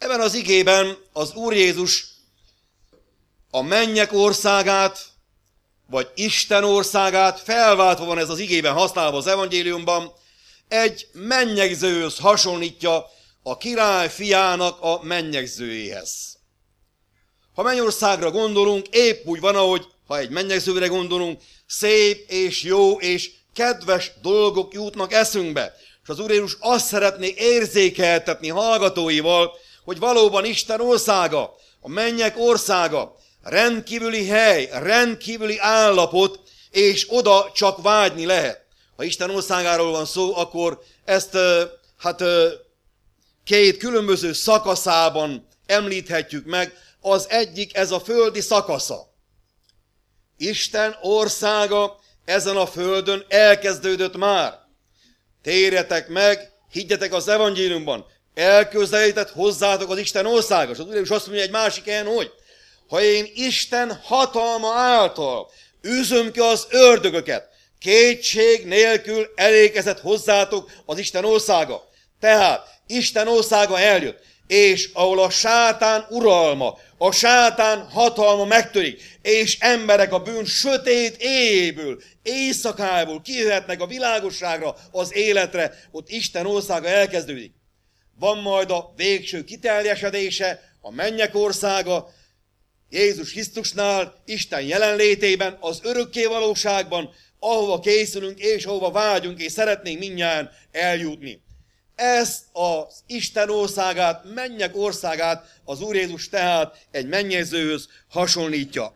Ebben az igében az Úr Jézus a mennyek országát, vagy Isten országát, felváltva van ez az igében használva az evangéliumban, egy mennyegzőhöz hasonlítja, a király fiának a mennyegzőjéhez. Ha mennyországra gondolunk, épp úgy van, ahogy ha egy mennyegzőre gondolunk, szép és jó és kedves dolgok jutnak eszünkbe. És az Úr Jézus azt szeretné érzékeltetni hallgatóival, hogy valóban Isten országa, a mennyek országa, rendkívüli hely, rendkívüli állapot, és oda csak vágyni lehet. Ha Isten országáról van szó, akkor ezt hát két különböző szakaszában említhetjük meg. Az egyik ez a földi szakasza. Isten országa ezen a földön elkezdődött már. Térjetek meg, higgyetek az evangéliumban, elközelített hozzátok az Isten országa. És az Úr Jézus azt mondja egy másik helyen, hogy ha én Isten hatalma által űzöm ki az ördögöket, kétség nélkül elérkezett hozzátok az Isten országa. Tehát Isten országa eljött, és ahol a sátán uralma, a sátán hatalma megtörik, és emberek a bűn sötét éjéből, éjszakából kijöhetnek a világosságra, az életre, ott Isten országa elkezdődik. Van majd a végső kiteljesedése, a mennyek országa, Jézus Krisztusnál, Isten jelenlétében, az örökké valóságban, ahova készülünk, és ahova vágyunk, és szeretnénk mindnyájan eljutni. Ezt az Isten országát, mennyek országát az Úr Jézus tehát egy mennyezőhöz hasonlítja.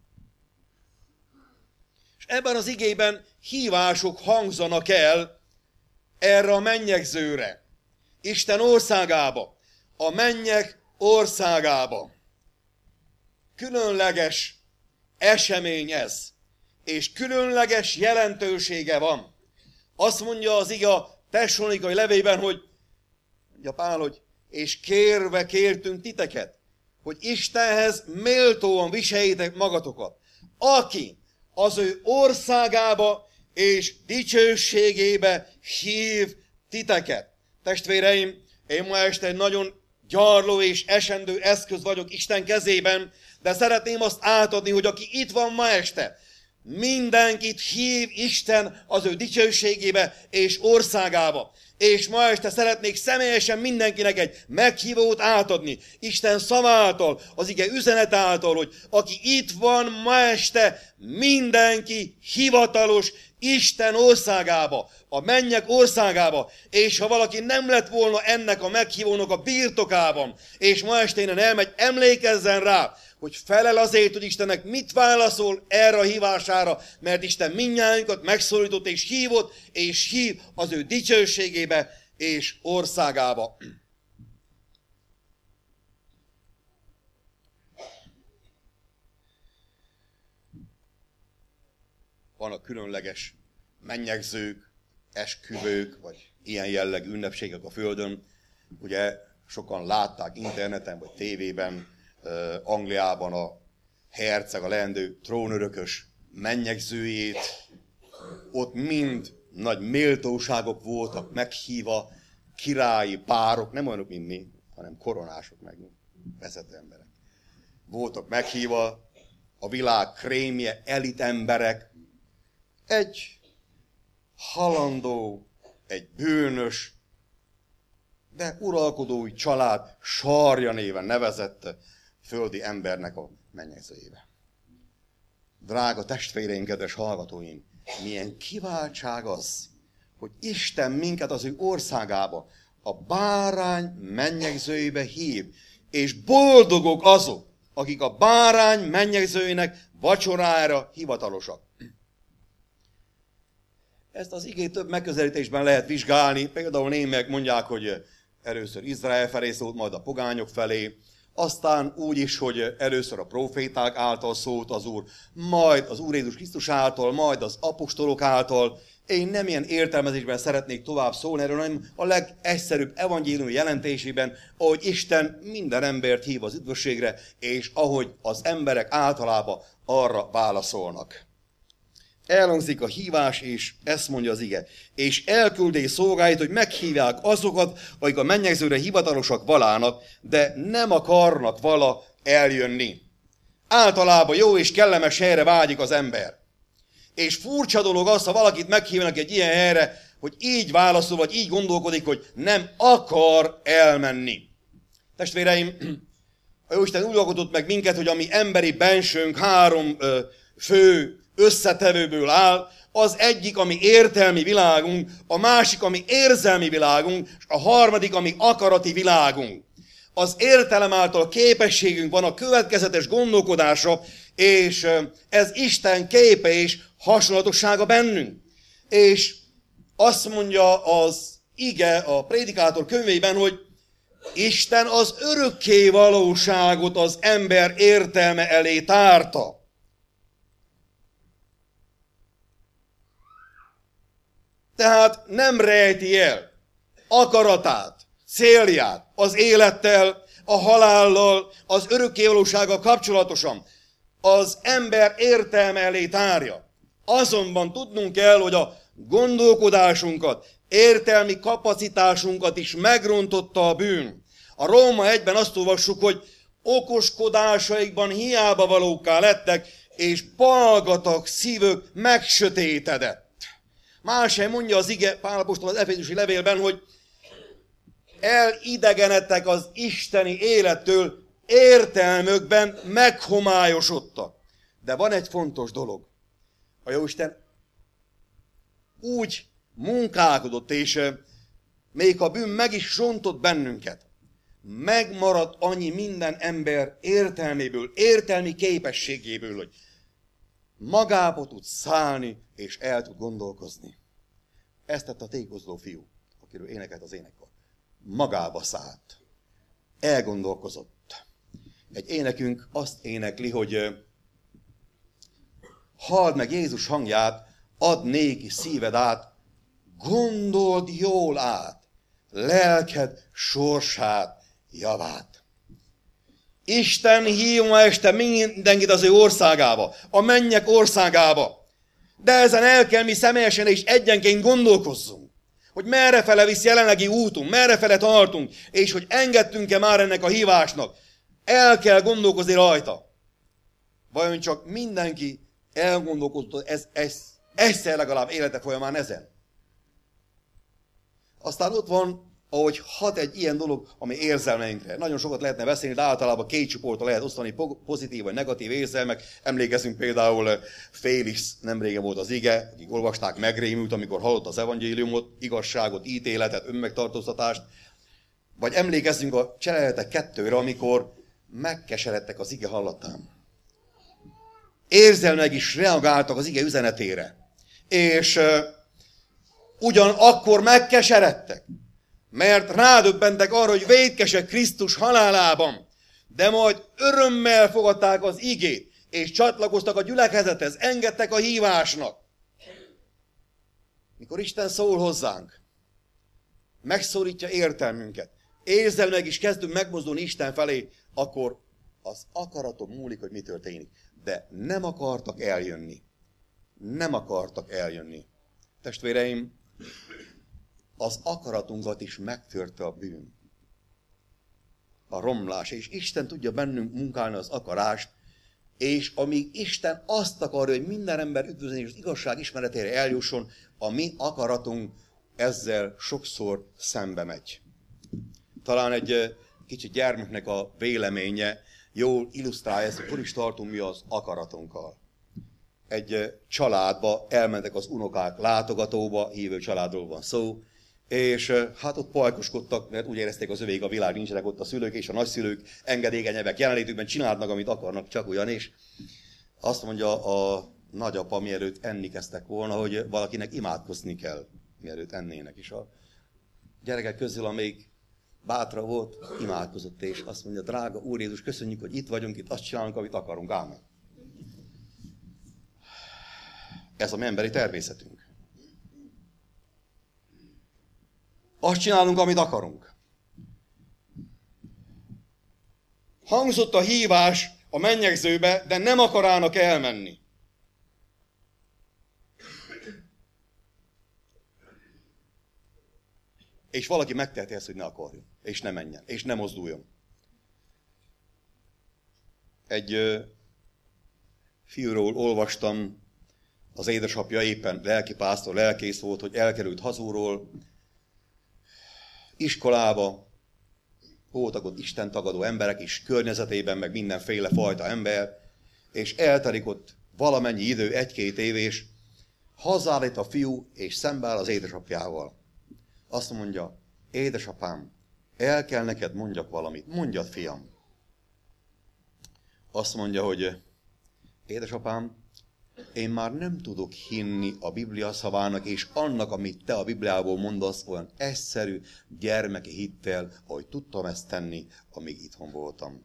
És ebben az igében hívások hangzanak el erre a mennyegzőre, Isten országába, a mennyek országába. Különleges esemény ez, és különleges jelentősége van. Azt mondja az ige a Tessalonikai levélben, hogy, mondja Pál, hogy és kérve kértünk titeket, hogy Istenhez méltóan viseljétek magatokat, aki az ő országába és dicsőségébe hív titeket. Testvéreim, én ma este egy nagyon gyarló és esendő eszköz vagyok Isten kezében, de szeretném azt átadni, hogy aki itt van ma este, mindenkit hív Isten az ő dicsőségébe és országába. És ma este szeretnék személyesen mindenkinek egy meghívót átadni. Isten szaváltal, az ige üzenet által, hogy aki itt van ma este, mindenki hivatalos Isten országába, a mennyek országába, és ha valaki nem lett volna ennek a meghívónak a birtokában, és ma este innen elmegy, emlékezzen rá, hogy felel azért, hogy Istennek mit válaszol erre a hívására, mert Isten mindnyájunkat megszólított és hívott, és hív az ő dicsőségébe és országába. Vannak különleges mennyegzők, esküvők, vagy ilyen jellegű ünnepségek a Földön. Ugye sokan látták interneten, vagy tévében, Angliában a herceg, a leendő trónörökös mennyegzőjét. Ott mind nagy méltóságok voltak meghívva, királyi párok, nem olyanok, mint mi, hanem koronások meg, vezető emberek. Voltak meghívva a világ krémje, elit emberek. Egy halandó, egy bűnös, de uralkodói család sarja néven nevezett földi embernek a mennyegzőjébe. Drága testvéreim, kedves hallgatóim, milyen kiváltság az, hogy Isten minket az ő országába, a bárány mennyegzőjébe hív, és boldogok azok, akik a bárány mennyegzőjének vacsorára hivatalosak. Ezt az igét több megközelítésben lehet vizsgálni, például némelyek mondják, hogy először Izrael felé szólt, majd a pogányok felé, aztán úgy is, hogy először a proféták által szólt az Úr, majd az Úr Jézus Krisztus által, majd az apostolok által. Én nem ilyen értelmezésben szeretnék tovább szólni erről, hanem a legegyszerűbb evangélium jelentésében, ahogy Isten minden embert hív az üdvösségre, és ahogy az emberek általában arra válaszolnak. elhangzik a hívás, és ezt mondja az ige. És elküldé szolgáit, hogy meghívják azokat, akik a mennyegzőre hivatalosak valának, de nem akarnak vala eljönni. Általában jó és kellemes helyre vágyik az ember. És furcsa dolog az, ha valakit meghívnak egy ilyen helyre, hogy így válaszol, vagy így gondolkodik, hogy nem akar elmenni. Testvéreim, a Jóisten úgy alkotott meg minket, hogy a mi emberi bensőnk három ö, fő összetevőből áll, az egyik, ami értelmi világunk, a másik, ami érzelmi világunk, és a harmadik, ami akarati világunk. Az értelem által képességünk van a következetes gondolkodásra, és ez Isten képe és hasonlatossága bennünk. És azt mondja az ige a Prédikátor könyvében, hogy Isten az örökké valóságot az ember értelme elé tárta. Tehát nem rejti el akaratát, célját az élettel, a halállal, az örökké valósággal kapcsolatosan. Az ember értelme elé tárja. Azonban tudnunk kell, hogy a gondolkodásunkat, értelmi kapacitásunkat is megrontotta a bűn. A Róma egyben azt olvassuk, hogy okoskodásaikban hiába valókká lettek, és balgatag szívük megsötétedett. Más helyen mondja az ige, Pál apostol az Efézusi levélben, hogy elidegenedtek az isteni élettől, értelmükben meghomályosodtak. De van egy fontos dolog. A Jóisten úgy munkálkodott, és még a bűn meg is rontott bennünket, megmaradt annyi minden ember értelméből, értelmi képességéből, hogy magába tud szállni, és el tud gondolkozni. Ezt tett a tékozló fiú, akiről énekelt az énekkar. Magába szállt. Elgondolkozott. Egy énekünk azt énekli, hogy halld meg Jézus hangját, add néki szíved át, gondold jól át, lelked sorsát, javát. Isten hív ma este mindenkit az ő országába, a mennyek országába. De ezen el kell mi személyesen és egyenként gondolkozzunk, hogy merrefele visz jelenlegi útunk, merrefele tartunk, és hogy engedtünk-e már ennek a hívásnak. El kell gondolkozni rajta. Vajon csak mindenki elgondolkozott ez, ez, egyszer legalább élete folyamán ezen? Aztán ott van, ahogy hat egy ilyen dolog, ami érzelmeinkre. Nagyon sokat lehetne beszélni, de általában két csoportra lehet osztani, pozitív vagy negatív érzelmek. Emlékezünk például Félix, nem régen volt az ige, akik olvasták, megrémült, amikor hallott az evangéliumot, igazságot, ítéletet, önmegtartóztatást. Vagy emlékezzünk a Cselekedetek kettőre, amikor megkeseredtek az ige hallatán. Érzelmek is reagáltak az ige üzenetére. És uh, ugyanakkor megkeseredtek. Mert rádöbbentek arra, hogy vétkesek Krisztus halálában, de majd örömmel fogadták az igét, és csatlakoztak a gyülekezethez, engedtek a hívásnak. Mikor Isten szól hozzánk, megszólítja értelmünket, érzelmek is kezdünk megmozdulni Isten felé, akkor az akaraton múlik, hogy mi történik. De nem akartak eljönni. Nem akartak eljönni. Testvéreim, az akaratunkat is megtörte a bűn. A romlás. És Isten tudja bennünk munkálni az akarást, és amíg Isten azt akarja, hogy minden ember üdvözlés és az igazság ismeretére eljusson, a mi akaratunk ezzel sokszor szembe megy. Talán egy kicsit gyermeknek a véleménye jól illusztrálja ezt, hogy hol is tartunk mi az akaratunkkal. Egy családba elmentek az unokák látogatóba, hívő családról van szó, és hát ott pajkoskodtak, mert úgy érezték, az övék a világ, nincsenek ott a szülők, és a nagyszülők engedékenyebbek jelenlétükben csinálnak, amit akarnak, csak olyan, és azt mondja a nagyapa, mielőtt enni kezdtek volna, hogy valakinek imádkozni kell, mielőtt ennének is. A gyerekek közül, amíg bátra volt, imádkozott, és azt mondja, drága Úr Jézus, köszönjük, hogy itt vagyunk, itt azt csinálunk, amit akarunk. Ámen. Ez a mi emberi természetünk. Azt csinálunk, amit akarunk. Hangzott a hívás a mennyegzőbe, de nem akarának elmenni. És valaki megteheti ezt, hogy ne akarjon, és ne menjen, és ne mozduljon. Egy ö, fiúról olvastam, az édesapja éppen lelkipásztor, lelkész volt, hogy elkerült hazúról, iskolába, voltak ott istentagadó emberek is, környezetében, meg mindenféle fajta ember, és eltelik ott valamennyi idő, egy-két év, és hazállít a fiú, és szembeáll az édesapjával. Azt mondja, édesapám, el kell neked mondjak valamit, mondjad, fiam. Azt mondja, hogy édesapám, én már nem tudok hinni a Biblia szavának, és annak, amit te a Bibliából mondasz, olyan egyszerű gyermeki hittel, ahogy tudtam ezt tenni, amíg itthon voltam.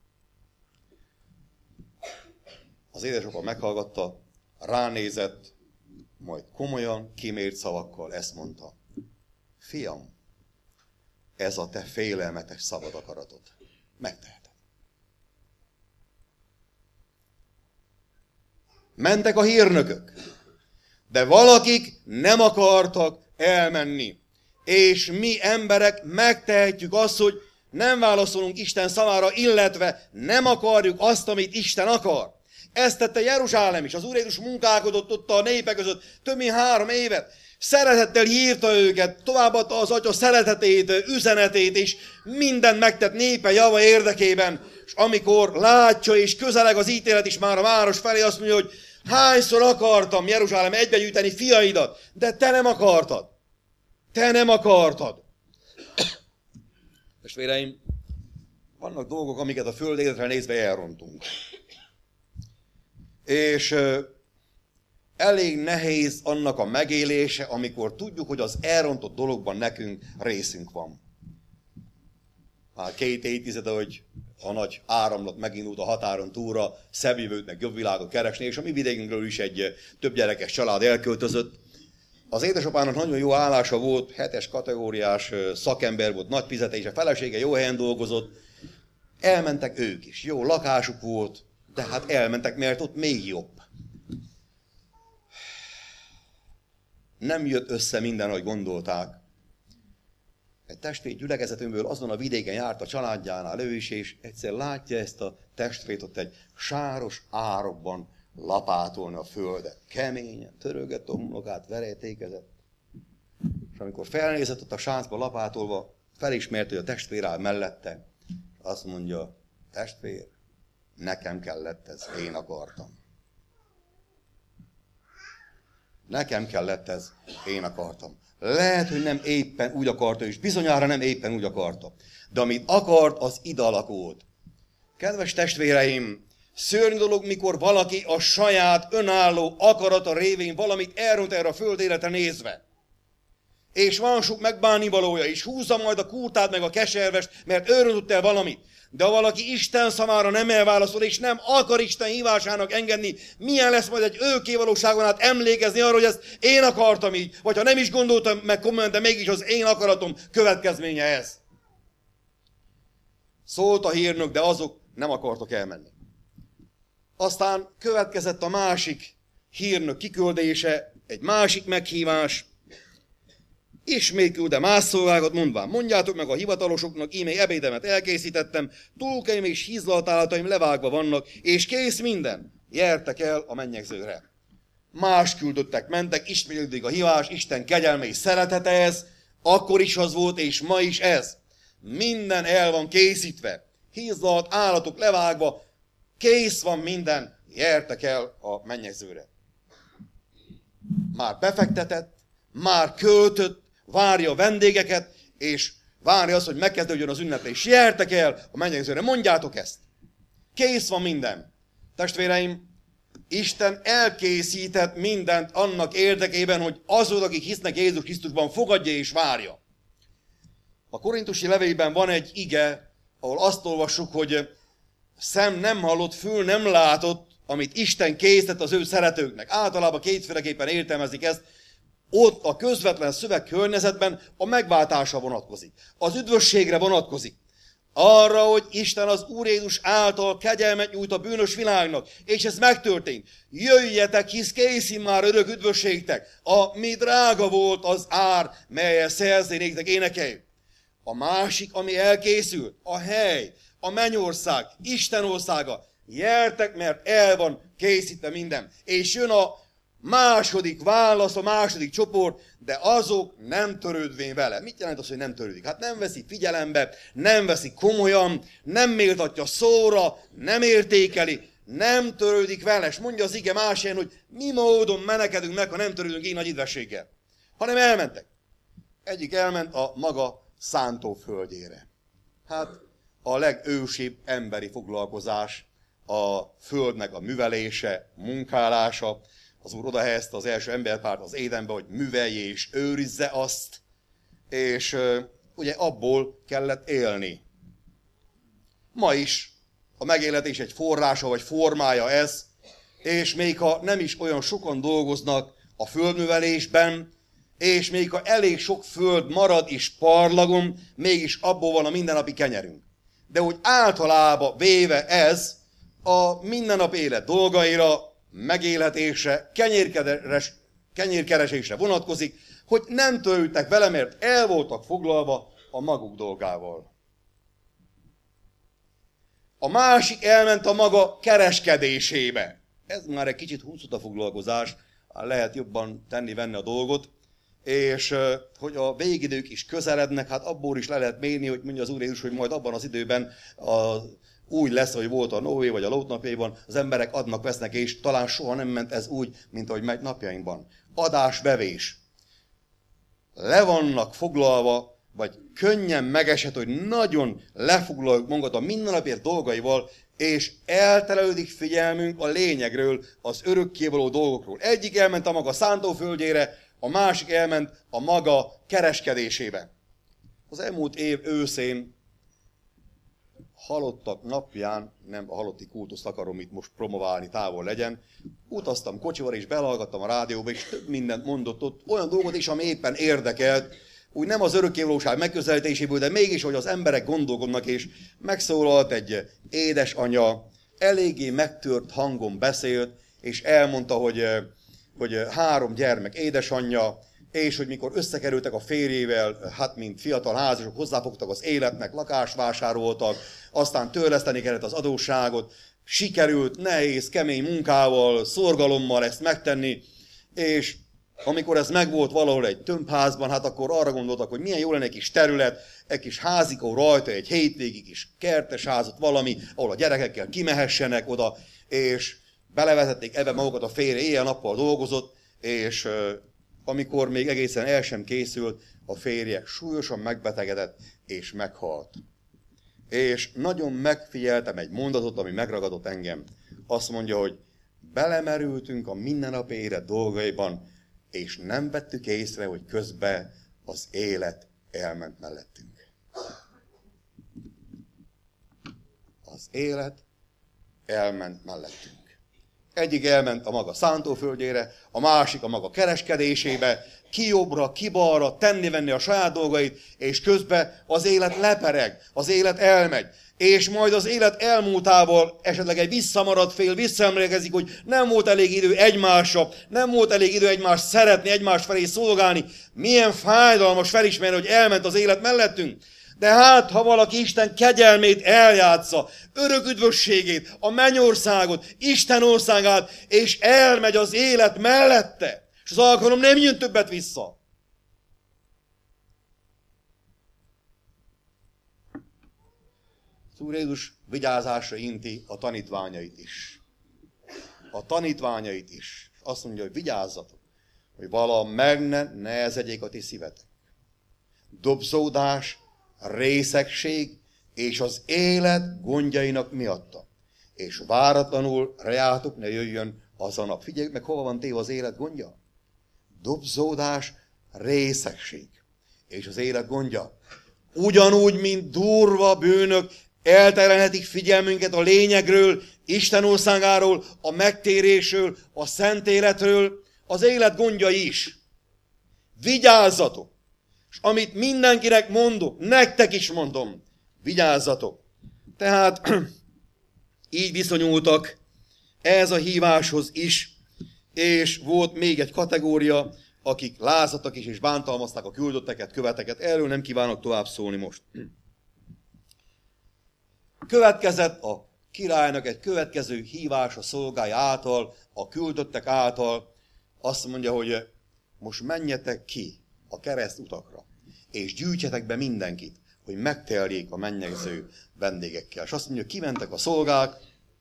Az édesapa meghallgatta, ránézett, majd komolyan, kimért szavakkal ezt mondta. Fiam, ez a te félelmetes szabad akaratod. Megteheted. Mentek a hírnökök, de valakik nem akartak elmenni. És mi emberek megtehetjük azt, hogy nem válaszolunk Isten szavára, illetve nem akarjuk azt, amit Isten akar. Ezt tette Jeruzsálem is. Az Úr Jézus munkálkodott ott a népek között több mint három évet. Szeretettel hívta őket, továbbadta az Atya szeretetét, üzenetét, és mindent megtett népe java érdekében. És amikor látja és közeleg az ítélet is már a város felé, azt mondja, hogy hányszor akartam Jeruzsálem egybegyűjteni fiaidat, de te nem akartad. Te nem akartad. Testvéreim, vannak dolgok, amiket a föld életre nézve elrontunk. És uh, elég nehéz annak a megélése, amikor tudjuk, hogy az elrontott dologban nekünk részünk van. Már két évtizede, hogy a nagy áramlat megindult a határon túlra, szebb jövőt, meg jobb világot keresni, és a mi vidékünkről is egy több gyerekes család elköltözött. Az édesapának nagyon jó állása volt, hetes kategóriás szakember volt, nagy fizetése, felesége jó helyen dolgozott. Elmentek ők is, jó lakásuk volt, de hát elmentek, mert ott még jobb. Nem jött össze minden, ahogy gondolták. Egy testvér gyülekezetünkből azon a vidéken járt a családjánál ő is, és egyszer látja ezt a testvét ott egy sáros árokban lapátolni a földet. Keményen, törögött a homlokát, verejtékezett. És amikor felnézett ott a sáncba lapátolva, felismert, hogy a testvér áll mellette. Azt mondja, testvér, nekem kellett ez, én akartam. Nekem kellett ez, én akartam. Lehet, hogy nem éppen úgy akarta, és bizonyára nem éppen úgy akarta. De amit akart, az ide alakult. Kedves testvéreim, szörnyű dolog, mikor valaki a saját önálló akarata révén valamit elront erre a földéletre nézve. És van sok megbánivalója, és húzza majd a kurtát meg a keservest, mert ő rontott el valamit. De ha valaki Isten szavára nem elválaszol, és nem akar Isten hívásának engedni, milyen lesz majd egy örökkévalóságon át emlékezni arra, hogy ezt én akartam így, vagy ha nem is gondoltam meg komolyan, de mégis az én akaratom következménye ez. Szólt a hírnök, de azok nem akartak elmenni. Aztán következett a másik hírnök kiküldése, egy másik meghívás. Ismét küldte más szolgákat, mondván, mondjátok meg a hivatalosoknak, íme ebédemet elkészítettem, túlkeim és hízlaltálataim levágva vannak, és kész minden. Jertek el a mennyegzőre. Más küldöttek, mentek, ismétlődik a hívás, Isten kegyelme és szeretete ez, akkor is az volt, és ma is ez. Minden el van készítve, hízlalt állatok levágva, kész van minden, jertek el a mennyegzőre. Már befektetett, már költött, várja a vendégeket, és várja azt, hogy megkezdődjön az ünneplés. Jertek el a mennyegzőre, mondjátok ezt. Kész van minden. Testvéreim, Isten elkészített mindent annak érdekében, hogy azok, akik hisznek Jézus Krisztusban, fogadja és várja. A korintusi levélben van egy ige, ahol azt olvassuk, hogy szem nem hallott, fül nem látott, amit Isten készített az ő szeretőknek. Általában kétféleképpen értelmezik ezt. Ott a közvetlen szöveg környezetben a megváltásra vonatkozik. Az üdvösségre vonatkozik. arra, hogy Isten az Úr Jézus által kegyelmet nyújt a bűnös világnak, és ez megtörtént. Jöjjetek, hisz készít már örök üdvösségtek, a mi drága volt az ár, melyel szerzni néktek énekelj. A másik, ami elkészült, a hely, a mennyország, Isten országa. Gyertek, mert el van készítve minden. És jön a második válasz, a második csoport, de azok nem törődvén vele. Mit jelent az, hogy nem törődik? Hát nem veszi figyelembe, nem veszi komolyan, nem méltatja szóra, nem értékeli, nem törődik vele. És mondja az ige más helyen, hogy mi módon menekedünk meg, ha nem törődünk így nagy idvességgel. Hanem elmentek. Egyik elment a maga szántóföldjére. Hát a legősibb emberi foglalkozás, a földnek a művelése, munkálása. Az Úr oda helyezte az első emberpárt az édenbe, hogy művelje és őrizze azt, és uh, ugye abból kellett élni. Ma is a megélhetés egy forrása vagy formája ez, és még ha nem is olyan sokan dolgoznak a földművelésben, és még ha elég sok föld marad is parlagon, mégis abból van a mindennapi kenyerünk. De úgy általában véve ez a mindennapi élet dolgaira, megélhetésre, kenyérkeresésre vonatkozik, hogy nem törődtek vele, mert el voltak foglalva a maguk dolgával. A másik elment a maga kereskedésébe. Ez már egy kicsit húzott a foglalkozás, lehet jobban tenni-venni a dolgot, és hogy a végidők is közelednek, hát abból is le lehet mérni, hogy mondja az Úr Jézus, hogy majd abban az időben a úgy lesz, hogy volt a Noé vagy a Lót napjaiban, az emberek adnak, vesznek, és talán soha nem ment ez úgy, mint ahogy megy napjainkban. Adás-vevés. Le vannak foglalva, vagy könnyen megeshet, hogy nagyon lefoglaljuk magunkat a mindennapért dolgaival, és elterelődik figyelmünk a lényegről, az örökkévaló dolgokról. Egyik elment a maga szántóföldjére, a másik elment a maga kereskedésébe. Az elmúlt év őszén halottak napján, nem a halotti kultuszt akarom itt most promoválni, távol legyen, utaztam kocsival és belehallgattam a rádióba, és több mindent mondott ott, olyan dolgot is, ami éppen érdekelt, úgy nem az örökkévalóság megközelítéséből, de mégis, hogy az emberek gondolkodnak, és megszólalt egy édesanya, eléggé megtört hangon beszélt, és elmondta, hogy, hogy három gyermek édesanyja, és hogy mikor összekerültek a férjével, hát mint fiatal házasok, hozzáfogtak az életnek, lakást vásároltak, aztán törleszteni kellett az adósságot, sikerült nehéz, kemény munkával, szorgalommal ezt megtenni, és amikor ez megvolt valahol egy tömbházban, hát akkor arra gondoltak, hogy milyen jó lenne egy kis terület, egy kis házikó rajta, egy hétvégig is kertes házat, valami, ahol a gyerekekkel kimehessenek oda, és belevetették ebbe magukat, a férje éjjel-nappal dolgozott, és amikor még egészen el sem készült, a férje súlyosan megbetegedett és meghalt. És nagyon megfigyeltem egy mondatot, ami megragadott engem. Azt mondja, hogy belemerültünk a mindennapi élet dolgaiban, és nem vettük észre, hogy közben az élet elment mellettünk. Az élet elment mellettünk. Egyik elment a maga szántóföldjére, a másik a maga kereskedésébe, ki jobbra, ki balra, tenni-venni a saját dolgait, és közben az élet lepereg, az élet elmegy. És majd az élet elmúltával esetleg egy visszamaradt fél visszaemlékezik, hogy nem volt elég idő egymásra, nem volt elég idő egymást szeretni, egymás felé szolgálni. Milyen fájdalmas felismerni, hogy elment az élet mellettünk. De hát, ha valaki Isten kegyelmét eljátsza, örök üdvösségét, a mennyországot, Isten országát, és elmegy az élet mellette, és az alkalom nem jön többet vissza. Az Úr Jézus vigyázásra inti a tanítványait is. A tanítványait is. Azt mondja, hogy vigyázzatok, hogy vala meg ne nehezedjék a ti szívetek. Dobzódás, részegség és az élet gondjainak miatta. És váratlanul reátok ne jöjjön az a nap. Figyeljük meg, hova van téve az élet gondja? Dobzódás, részegség és az élet gondja. Ugyanúgy, mint durva bűnök elterelhetik figyelmünket a lényegről, Isten országáról, a megtérésről, a szent életről, az élet gondjai is. Vigyázzatok! És amit mindenkinek mondok, nektek is mondom, vigyázzatok. Tehát így viszonyultak ez a híváshoz is, és volt még egy kategória, akik lázadtak is, és bántalmazták a küldötteket, követeket. Erről nem kívánok tovább szólni most. Következett a királynak egy következő hívás a szolgái által, a küldöttek által. Azt mondja, hogy most menjetek ki a kereszt utakra, és gyűjtjetek be mindenkit, hogy megteljék a mennyegző vendégekkel. És azt mondja, kimentek a szolgák,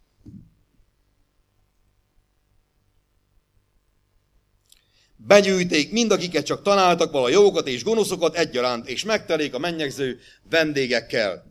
begyűjték mindakiket csak találtak vala jókat és gonoszokat egyaránt, és megtelik a mennyegző vendégekkel.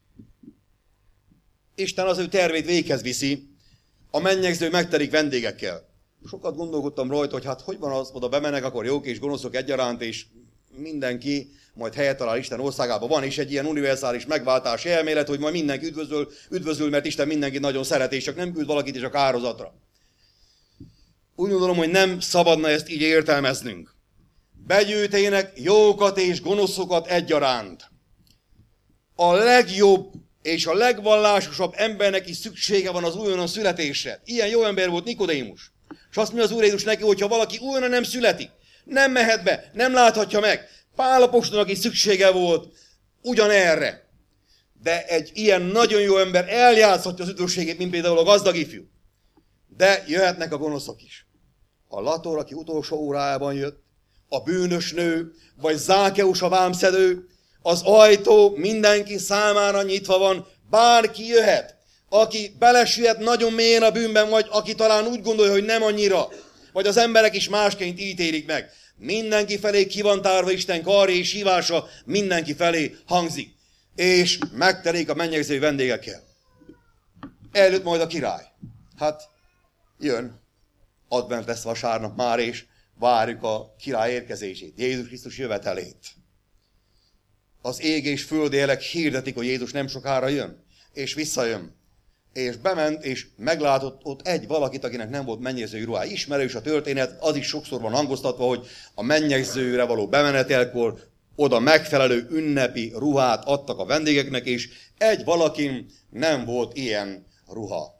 Isten az ő tervét véghez viszi, a mennyegző megtelik vendégekkel. Sokat gondolkodtam rajta, hogy hát hogy van az, oda bemennek, akkor jók és gonoszok egyaránt, és mindenki majd helyet talál Isten országában. Van is egy ilyen univerzális megváltási elmélet, hogy majd mindenki üdvözöl, üdvözöl, mert Isten mindenkit nagyon szeret, és csak nem küld valakit is a kározatra. Úgy gondolom, hogy nem szabadna ezt így értelmeznünk. Begyűjtének jókat és gonoszokat egyaránt. A legjobb és a legvallásosabb embernek is szüksége van az újonnan születésre. Ilyen jó ember volt Nikodémus. És azt mondja az Úr Jézus neki, hogyha valaki újonnan nem születik, nem mehet be, nem láthatja meg. Pál apostolnak is szüksége volt ugyanerre. De egy ilyen nagyon jó ember eljátszhatja az üdvösségét, mint például a gazdag ifjú. De jöhetnek a gonoszok is. A Lator, aki utolsó órájában jött, a bűnös nő, vagy Zákeus a vámszedő, az ajtó mindenki számára nyitva van, bárki jöhet, aki belesülhet nagyon mélyen a bűnben, vagy aki talán úgy gondolja, hogy nem annyira, vagy az emberek is másként ítélik meg. Mindenki felé ki van tárva Isten karja és hívása, mindenki felé hangzik, és megtelik a mennyegző vendégekkel. Előtt majd a király. Hát jön, advent lesz vasárnap már, és várjuk a király érkezését, Jézus Krisztus jövetelét. Az ég és föld élek hirdetik, hogy Jézus nem sokára jön, és visszajön. És bement, és meglátott ott egy valakit, akinek nem volt mennyegzői ruhája. Ismerős a történet, az is sokszor van hangoztatva, hogy a mennyegzőre való bemenetelkor oda megfelelő ünnepi ruhát adtak a vendégeknek, és egy valakin nem volt ilyen ruha.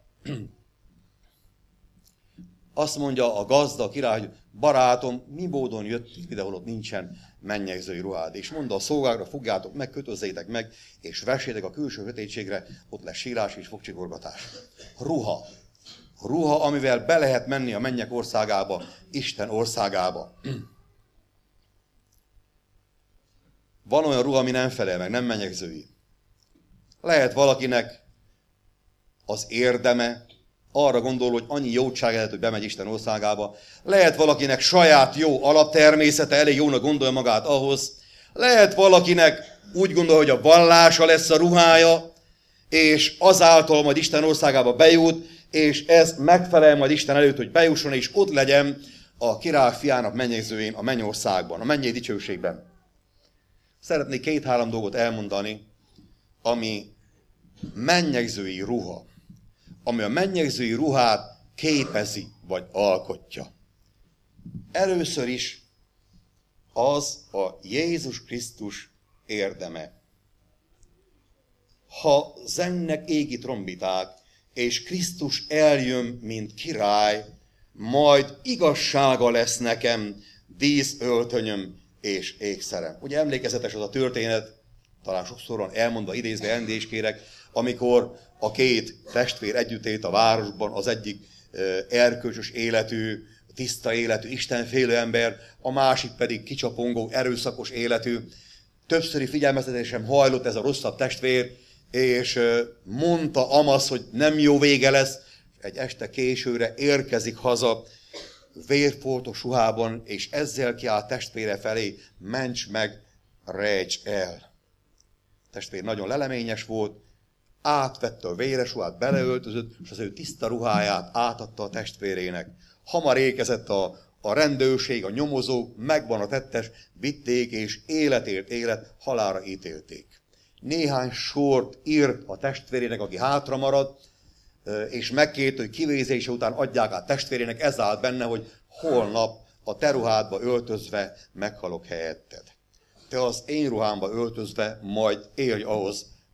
Azt mondja a gazda, a király, hogy barátom, mi módon jöttél ide, holott nincsen mennyegzői ruhád. És mondta a szolgákra, fogjátok meg, kötözzétek meg, és vessétek a külső sötétségre, ott lesz sírás és fogcsigorgatás. Ruha. Ruha, amivel be lehet menni a mennyek országába, Isten országába. Van olyan ruha, ami nem felel meg, nem mennyegzői. Lehet valakinek az érdeme, arra gondol, hogy annyi jóság lehet, hogy bemegy Isten országába. Lehet valakinek saját jó alaptermészete, elég jónak gondolja magát ahhoz. Lehet valakinek úgy gondolja, hogy a vallása lesz a ruhája, és azáltal majd Isten országába bejut, és ez megfelel majd Isten előtt, hogy bejusson, és ott legyen a király fiának mennyegzőjén a mennyországban, a mennyei dicsőségben. Szeretnék két-három dolgot elmondani, ami mennyegzői ruha, ami a mennyegzői ruhát képezi, vagy alkotja. Először is az a Jézus Krisztus érdeme. Ha zengnek égi trombiták, és Krisztus eljön, mint király, majd igazsága lesz nekem, díszöltönyöm és ékszerem. Ugye emlékezetes az a történet, talán sokszor van elmondva, idézve, elnézést kérek, amikor a két testvér együtt élt a városban, az egyik erkölcsös életű, tiszta életű, istenfélő ember, a másik pedig kicsapongó, erőszakos életű. Többszöri figyelmeztetésem hajlott ez a rosszabb testvér, és mondta Amasz, hogy nem jó vége lesz. Egy este későre érkezik haza, vérfoltos ruhában, és ezzel kiáll testvére felé, ments meg, rejts el. A testvér nagyon leleményes volt, átvette a véres ruhát, beleöltözött, és az ő tiszta ruháját átadta a testvérének. Hamar érkezett a, a rendőrség, a nyomozók, megvan a tettes, vitték, és életért élet, halálra ítélték. Néhány sort írt a testvérének, aki hátra maradt, és megkért, hogy kivézése után adják át testvérének, ez állt benne, hogy holnap a te ruhádba öltözve meghalok helyetted. Te az én ruhámba öltözve majd élj ahhoz,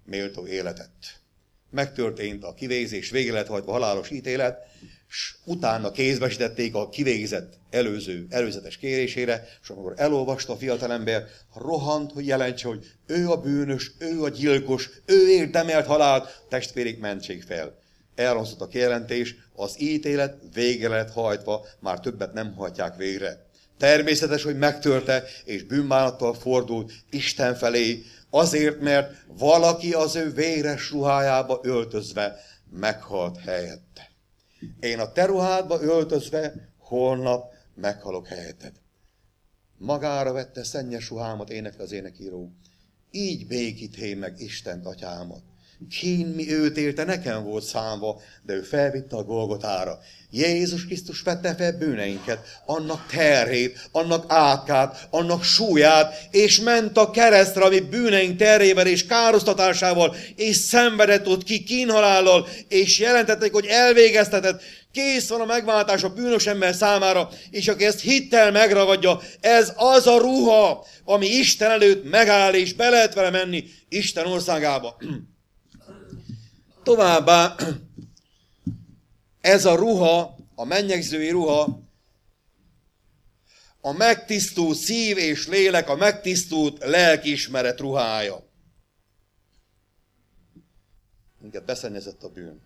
méltó életet. Megtörtént a kivégzés, végre lett hajtva halálos ítélet, és utána kézbesítették a kivégzett előző, előzetes kérésére, és amikor elolvasta a fiatalember, rohant, hogy jelentse, hogy ő a bűnös, ő a gyilkos, ő érdemelt halált, testvérik, mentség fel. Elrontott a kijelentés, az ítélet végre lett hajtva, már többet nem hajtják végre. Természetes, hogy megtörte, és bűnbánattal fordult Isten felé, azért, mert valaki az ő véres ruhájába öltözve meghalt helyette. Én a te ruhádba öltözve holnap meghalok helyetted. Magára vette szennyes ruhámat, énekel az énekíró. Így békíté meg Istent, atyámat. Kín mi őt élte, nekem volt számva, de ő felvitte a Golgotára. Jézus Krisztus vette fel bűneinket, annak terhét, annak átkát, annak súlyát, és ment a keresztre, ami bűneink terhével és károsztatásával, és szenvedett ott ki kínhalállal, és jelentették, hogy elvégeztetett. Kész van a megváltás a bűnös ember számára, és aki ezt hittel megragadja, ez az a ruha, ami Isten előtt megáll, és be lehet vele menni Isten országába. Továbbá ez a ruha, a mennyegzői ruha, a megtisztult szív és lélek, a megtisztult lelkiismeret ruhája. Minket beszennyezett a bűn.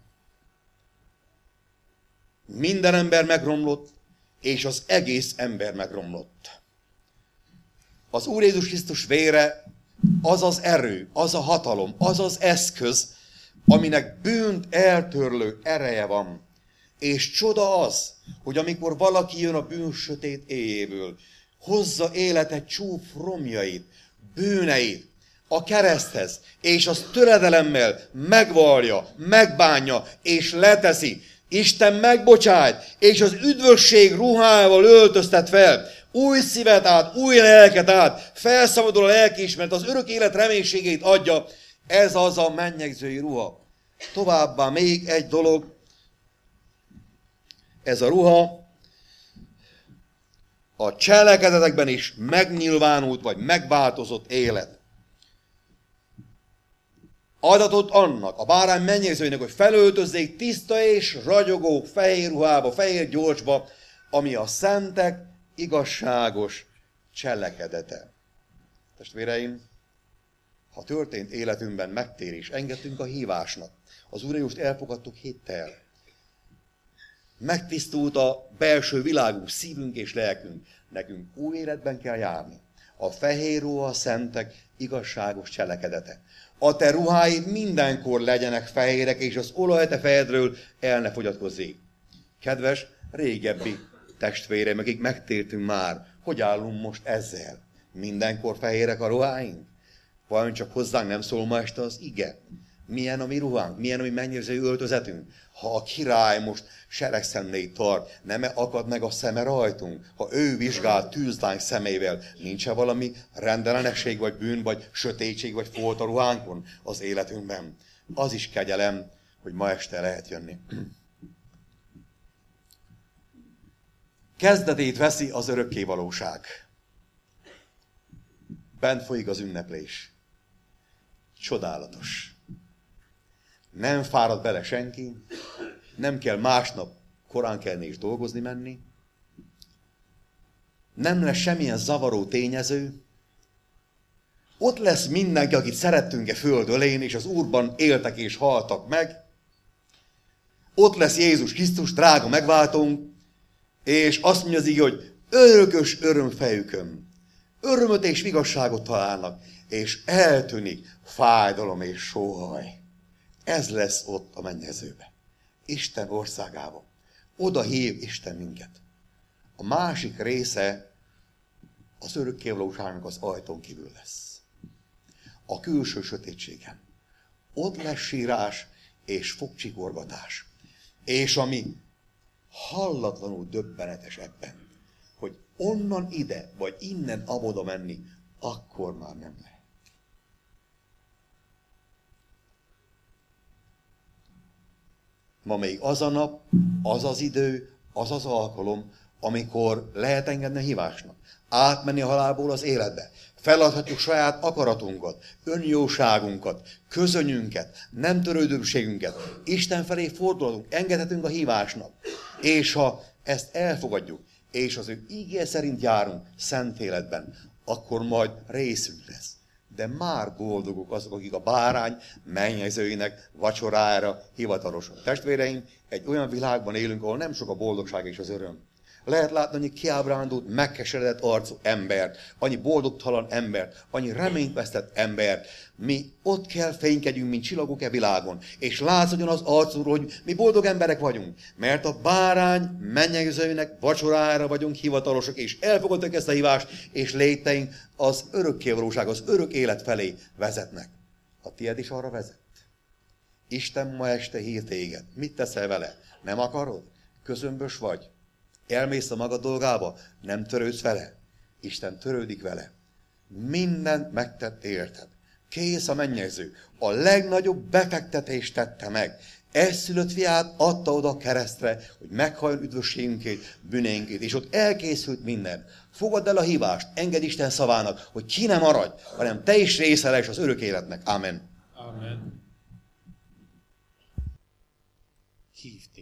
Minden ember megromlott, és az egész ember megromlott. Az Úr Jézus Krisztus vére az az erő, az a hatalom, az az eszköz, aminek bűnt eltörlő ereje van. És csoda az, hogy amikor valaki jön a bűn sötét éjjéből, hozza élete csúf romjait, bűneit a kereszthez, és az töredelemmel megvallja, megbánja, és leteszi. Isten megbocsájt, és az üdvösség ruhájával öltöztet fel, új szívet át, új lelket át, felszabadul a lelkiismeret, az örök élet reménységét adja. Ez az a mennyegzői ruha. Továbbá még egy dolog, ez a ruha a cselekedetekben is megnyilvánult, vagy megváltozott élet. Adatot annak, a bárány mennyegzőinek, hogy felöltözzék tiszta és ragyogó fehér ruhába, fehér gyolcsba, ami a szentek igazságos cselekedete. Testvéreim, ha történt életünkben megtérés, engedtünk a hívásnak, az Úr Jézust elfogadtuk hittel, megtisztult a belső világunk, szívünk és lelkünk, nekünk új életben kell járni. A fehér ruha a szentek igazságos cselekedete. A te ruháid mindenkor legyenek fehérek, és az olaj te fejedről el ne fogyatkozzék. Kedves régebbi testvéreim, akik megtértünk már, hogy állunk most ezzel? Mindenkor fehérek a ruháink? Vajon csak hozzánk nem szól ma este az ige? Milyen a mi ruhánk? Milyen a mi mennyegzői öltözetünk? Ha a király most seregszemlét tart, nem akad meg a szeme rajtunk? Ha ő vizsgál tűzlány szemével, nincs-e valami rendellenesség, vagy bűn, vagy sötétség, vagy folt a ruhánkon az életünkben? Az is kegyelem, hogy ma este lehet jönni. Kezdetét veszi az örökkévalóság. Bent folyik az ünneplés. Csodálatos. Nem fárad bele senki, nem kell másnap korán kelni és dolgozni menni, nem lesz semmilyen zavaró tényező, ott lesz mindenki, akit szerettünk-e földölén, és az Úrban éltek és haltak meg, ott lesz Jézus Krisztus, drága megváltónk, és azt mondja az ige, hogy örökös öröm fejükön, örömöt és igazságot találnak, és eltűnik fájdalom és sóhaj. Ez lesz ott a mennyezőbe. Isten országában. Oda hív Isten minket. A másik része az örökkévalóságnak az ajtón kívül lesz. A külső sötétségen. Ott lesz sírás és fogcsikorgatás. És ami hallatlanul döbbenetes ebben, hogy onnan ide, vagy innen amoda menni, akkor már nem lehet. Ma még az a nap, az az idő, az az alkalom, amikor lehet engedni a hívásnak. Átmenni a halálból az életbe. Feladhatjuk saját akaratunkat, önjóságunkat, közönyünket, nem törődőségünket. Isten felé fordulhatunk, engedhetünk a hívásnak. És ha ezt elfogadjuk, és az ő ígéje szerint járunk szent életben, akkor majd részünk lesz. De már boldogok azok, akik a bárány mennyezőinek vacsorára hivatalosak. Testvéreim, egy olyan világban élünk, ahol nem sok a boldogság és az öröm. Lehet látni annyi kiábrándult, megkeseredett arcú embert, annyi boldogtalan embert, annyi reményt vesztett embert. Mi ott kell fénykedjünk, mint csillagok e világon, és látszódjon az arcunkról, hogy mi boldog emberek vagyunk, mert a bárány mennyegzőinek vacsorára vagyunk hivatalosak, és elfogadtak ezt a hívást, és léteink az örökkévalóság, az örök élet felé vezetnek. A tiéd is arra vezet. Isten ma este hír téged. Mit teszel vele? Nem akarod? Közömbös vagy? Elmész a magad dolgába? Nem törődsz vele? Isten törődik vele. Mindent megtett érted. Kész a mennyegző. A legnagyobb befektetést tette meg. Egyszülött fiát adta oda a keresztre, hogy meghalljon üdvösségünkét, bűnénkét, és ott elkészült minden. Fogadd el a hívást, engedd Isten szavának, hogy ki nem maradj, hanem te is része lesz az örök életnek. Amen. Amen. Hív téged.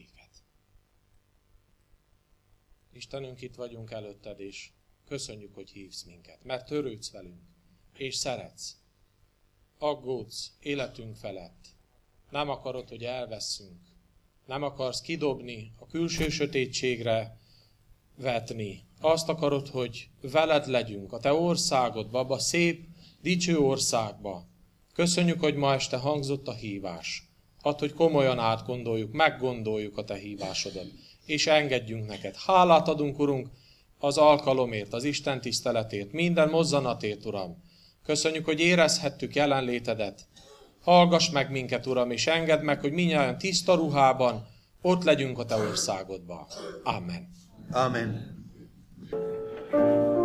Istenünk, itt vagyunk előtted, és köszönjük, hogy hívsz minket, mert törődsz velünk, és szeretsz. Aggódsz életünk felett. Nem akarod, hogy elveszünk. Nem akarsz kidobni, a külső sötétségre vetni. Azt akarod, hogy veled legyünk, a te országodba, abba a szép, dicső országba. Köszönjük, hogy ma este hangzott a hívás. Add, hogy komolyan átgondoljuk, meggondoljuk a te hívásodat, és engedjünk neked. Hálát adunk, Urunk, az alkalomért, az Isten tiszteletért, minden mozzanatért, Uram. Köszönjük, hogy érezhettük jelenlétedet. Hallgass meg minket, Uram, és engedd meg, hogy mindnyájan tiszta ruhában ott legyünk a te országodban. Amen. Amen.